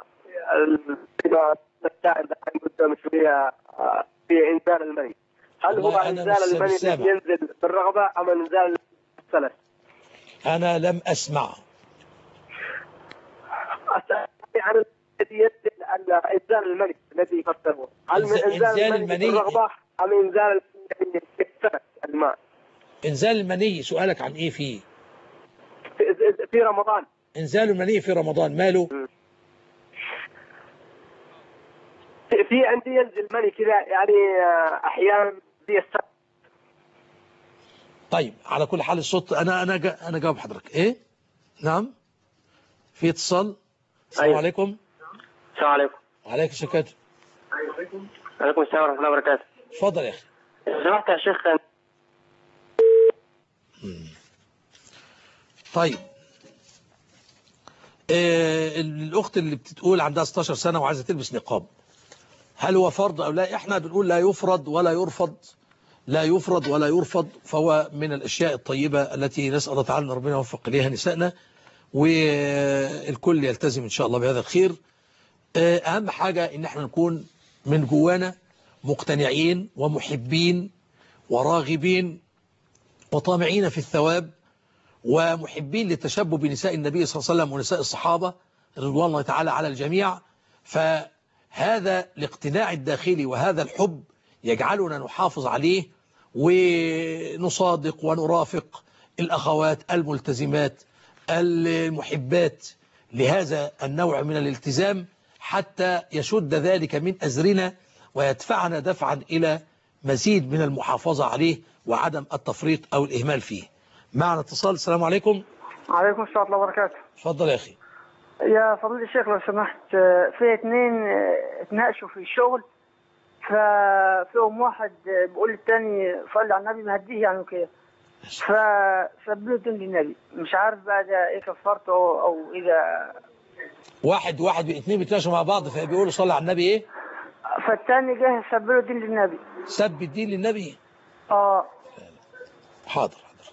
السائل قدام شوية في إنزال المني، هل هو إنزال المني ينزل بالرغبة أم إنزال السلس؟ أنا لم أسمع. يعني الذي ينزل إنزال المني الذي يفسره، هل من إنزال المني بالرغبة أم إنزال السلس الماء؟ إنزال المني سؤالك عن إيه فيه؟ في, في رمضان. إنزال المني في رمضان ماله؟ في عندي ينزل مني كذا يعني أحيانا زي السلس. طيب على كل حال الصوت أنا أنا جا أنا جاوب حضرتك. إيه؟ نعم. في اتصال. السلام أيوة. عليكم. السلام عليكم. وعليكم السلام. وعليكم السلام ورحمة الله وبركاته. اتفضل يا أخي. سمحت يا شيخ. طيب آه الأخت اللي بتقول عندها ستاشر سنة وعايزة تلبس نقاب، هل هو فرض أو لا؟ إحنا بنقول لا يفرض ولا يرفض، لا يفرض ولا يرفض، فهو من الأشياء الطيبة التي نسأل الله تعالى أن ربنا يوفق إليها نسائنا والكل يلتزم إن شاء الله بهذا الخير. أهم حاجة إن احنا نكون من جوانا مقتنعين ومحبين وراغبين وطامعين في الثواب ومحبين للتشبه بنساء النبي صلى الله عليه وسلم ونساء الصحابة رضوان الله تعالى على الجميع. فهذا الاقتناع الداخلي وهذا الحب يجعلنا نحافظ عليه ونصادق ونرافق الأخوات الملتزمات المحبات لهذا النوع من الالتزام حتى يشد ذلك من أزرنا ويدفعنا دفعا إلى مزيد من المحافظة عليه وعدم التفريط أو الإهمال فيه. معنا اتصال. السلام عليكم. وعليكم السلام ورحمة الله وبركاته. اتفضل يا أخي. يا فضيلة الشيخ لو سمحت، في اثنين اتناقشوا في الشغل، ففيهم واحد بيقول للتاني صلي على النبي مهديه يعني وكده، فسبله دين للنبي، مش عارف بقى ده ايه كفرته او اذا واحد واحد اثنين بيتناقشوا مع بعض فبيقولوا صلي على النبي ايه؟ فالتاني جه سبله دين للنبي. سب الدين للنبي؟ اه حاضر حاضر.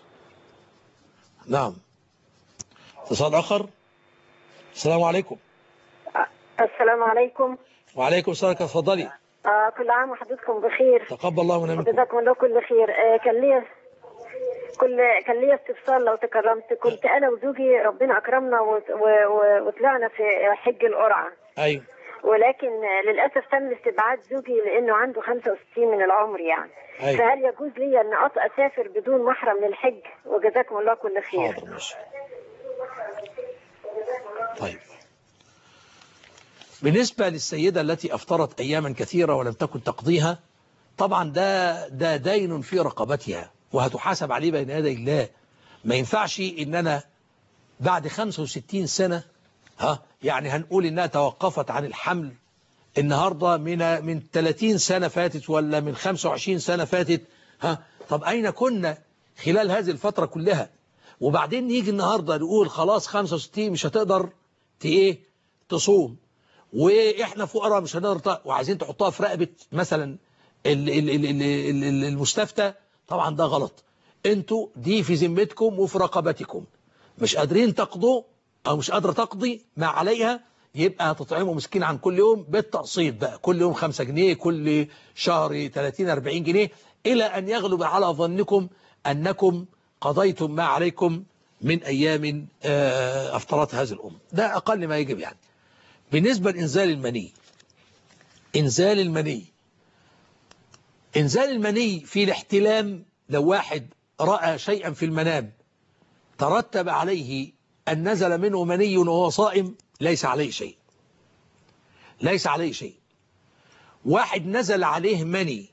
نعم. اتصال اخر. السلام عليكم. السلام عليكم. وعليكم السلام. اتفضلي. آه كل عام وحضرتكم بخير. تقبل الله منا منكم. جزاكم الله كل خير. آه كان لي كل كان لي استفسار لو تكرمت. كنت انا وزوجي ربنا اكرمنا وطلعنا في حج القرعه. ايوه. ولكن للاسف تم استبعاد زوجي لانه عنده خمسة وستين من العمر يعني. أيوة. فهل يجوز لي ان اسافر بدون محرم للحج؟ وجزاكم الله كل خير. حاضر ماشي. طيب بالنسبة للسيدة التي أفطرت أياما كثيرة ولم تكن تقضيها، طبعا ده ده دين في رقبتها وهتحاسب عليه بين يدي الله. ما ينفعش إن أنا بعد خمسة وستين سنة ها يعني هنقول إنها توقفت عن الحمل النهاردة من من ثلاثين سنة فاتت ولا من خمسة وعشرين سنة فاتت، ها طب أين كنا خلال هذه الفترة كلها؟ وبعدين نيجي النهاردة نقول خلاص خمسة وستين مش هتقدر ايه تصوم، واحنا فقراء مش هنقدر، وعايزين تحطها في رقبة مثلا المستفتى. طبعا ده غلط. انتوا دي في ذمتكم وفي رقبتكم، مش قادرين تقضوا او مش قادرة تقضي ما عليها، يبقى هتطعموا مسكين عن كل يوم بالتقسيط بقى، كل يوم خمسة جنيه، كل شهر ثلاثين أربعين جنيه، إلى أن يغلب على ظنكم أنكم قضيتم ما عليكم من أيام أفطرت هذه الأم. ده أقل ما يجب. يعني بالنسبة لإنزال المني، إنزال المني إنزال المني في الاحتلام، لو واحد رأى شيئا في المنام ترتب عليه أن نزل منه مني وهو صائم، ليس عليه شيء، ليس عليه شيء. واحد نزل عليه مني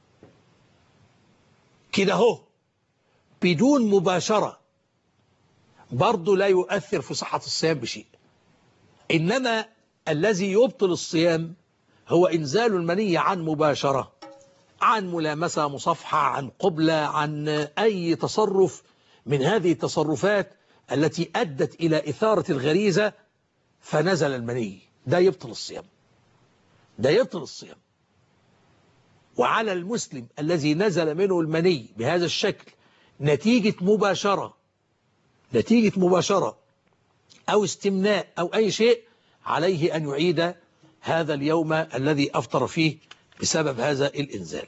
كده هو بدون مباشرة، برضه لا يؤثر في صحة الصيام بشيء. إنما الذي يبطل الصيام هو إنزال المني عن مباشرة، عن ملامسة، مصافحة، عن قبلة، عن أي تصرف من هذه التصرفات التي أدت إلى إثارة الغريزة فنزل المني. ده يبطل الصيام، ده يبطل الصيام. وعلى المسلم الذي نزل منه المني بهذا الشكل نتيجة مباشرة، نتيجة مباشرة أو استمناء أو أي شيء، عليه أن يعيد هذا اليوم الذي أفطر فيه بسبب هذا الإنزال.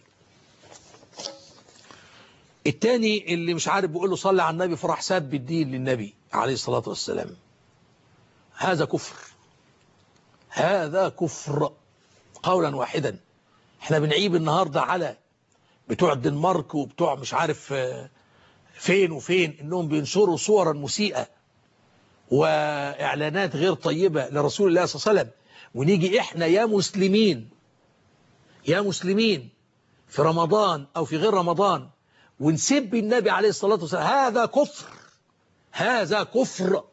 الثاني اللي مش عارف بيقول له صلي على النبي فراح ساب الدين للنبي عليه الصلاة والسلام، هذا كفر، هذا كفر قولا واحدا. احنا بنعيب النهاردة على بتوع الدنمارك وبتوع مش عارف فين وفين انهم بينشروا صورا مسيئة واعلانات غير طيبة لرسول الله صلى الله عليه وسلم، ونيجي احنا يا مسلمين يا مسلمين في رمضان او في غير رمضان ونسب النبي عليه الصلاة والسلام. هذا كفر، هذا كفر،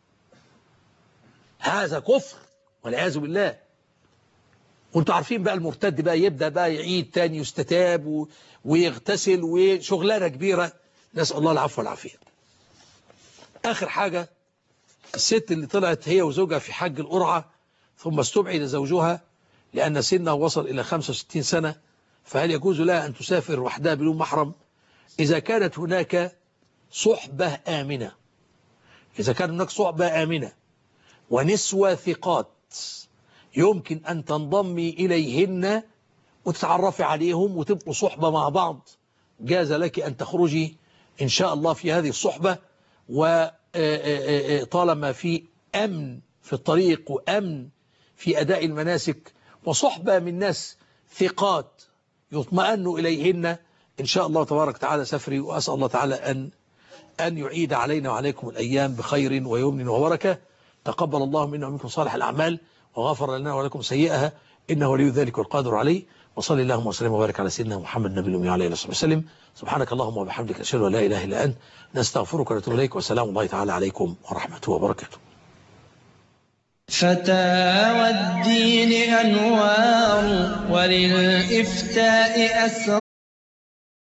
هذا كفر والعياذ بالله. وانتوا عارفين بقى المرتد بقى يبدأ بقى يعيد تاني، يستتاب ويغتسل وشغلانة كبيرة، نسأل الله العفو والعافية. آخر حاجة، الست اللي طلعت هي وزوجها في حج القرعة ثم استبعد زوجها لأن سنه وصل إلى خمسة وستين سنة، فهل يجوز لها أن تسافر وحدها بدون محرم؟ إذا كانت هناك صحبة آمنة، إذا كان هناك صحبة آمنة ونسوة ثقات يمكن أن تنضمي إليهن وتتعرفي عليهم وتبقوا صحبة مع بعض، جاز لك أن تخرجي إن شاء الله في هذه الصحبة، وطالما في أمن في الطريق وأمن في أداء المناسك وصحبة من ناس ثقات يطمئن إليهن، إن شاء الله تبارك وتعالى سفري. وأسأل الله تعالى أن أن يعيد علينا وعليكم الأيام بخير ويمن وبركة. تقبل الله منا ومنكم صالح الأعمال وغفر لنا ولكم سيئها، إنه ولي ذلك والقادر عليه. وصلي اللهم وسلم وبارك على سيدنا محمد النبي الأمي عليه الصلاة والسلام. سبحانك اللهم وبحمدك أشهد أن لا إله إلا أنت، نستغفرك ونتوب إليك، والسلام الله تعالى عليكم ورحمته وبركاته. فتاوى الدين أنوار وللإفتاء أسرار.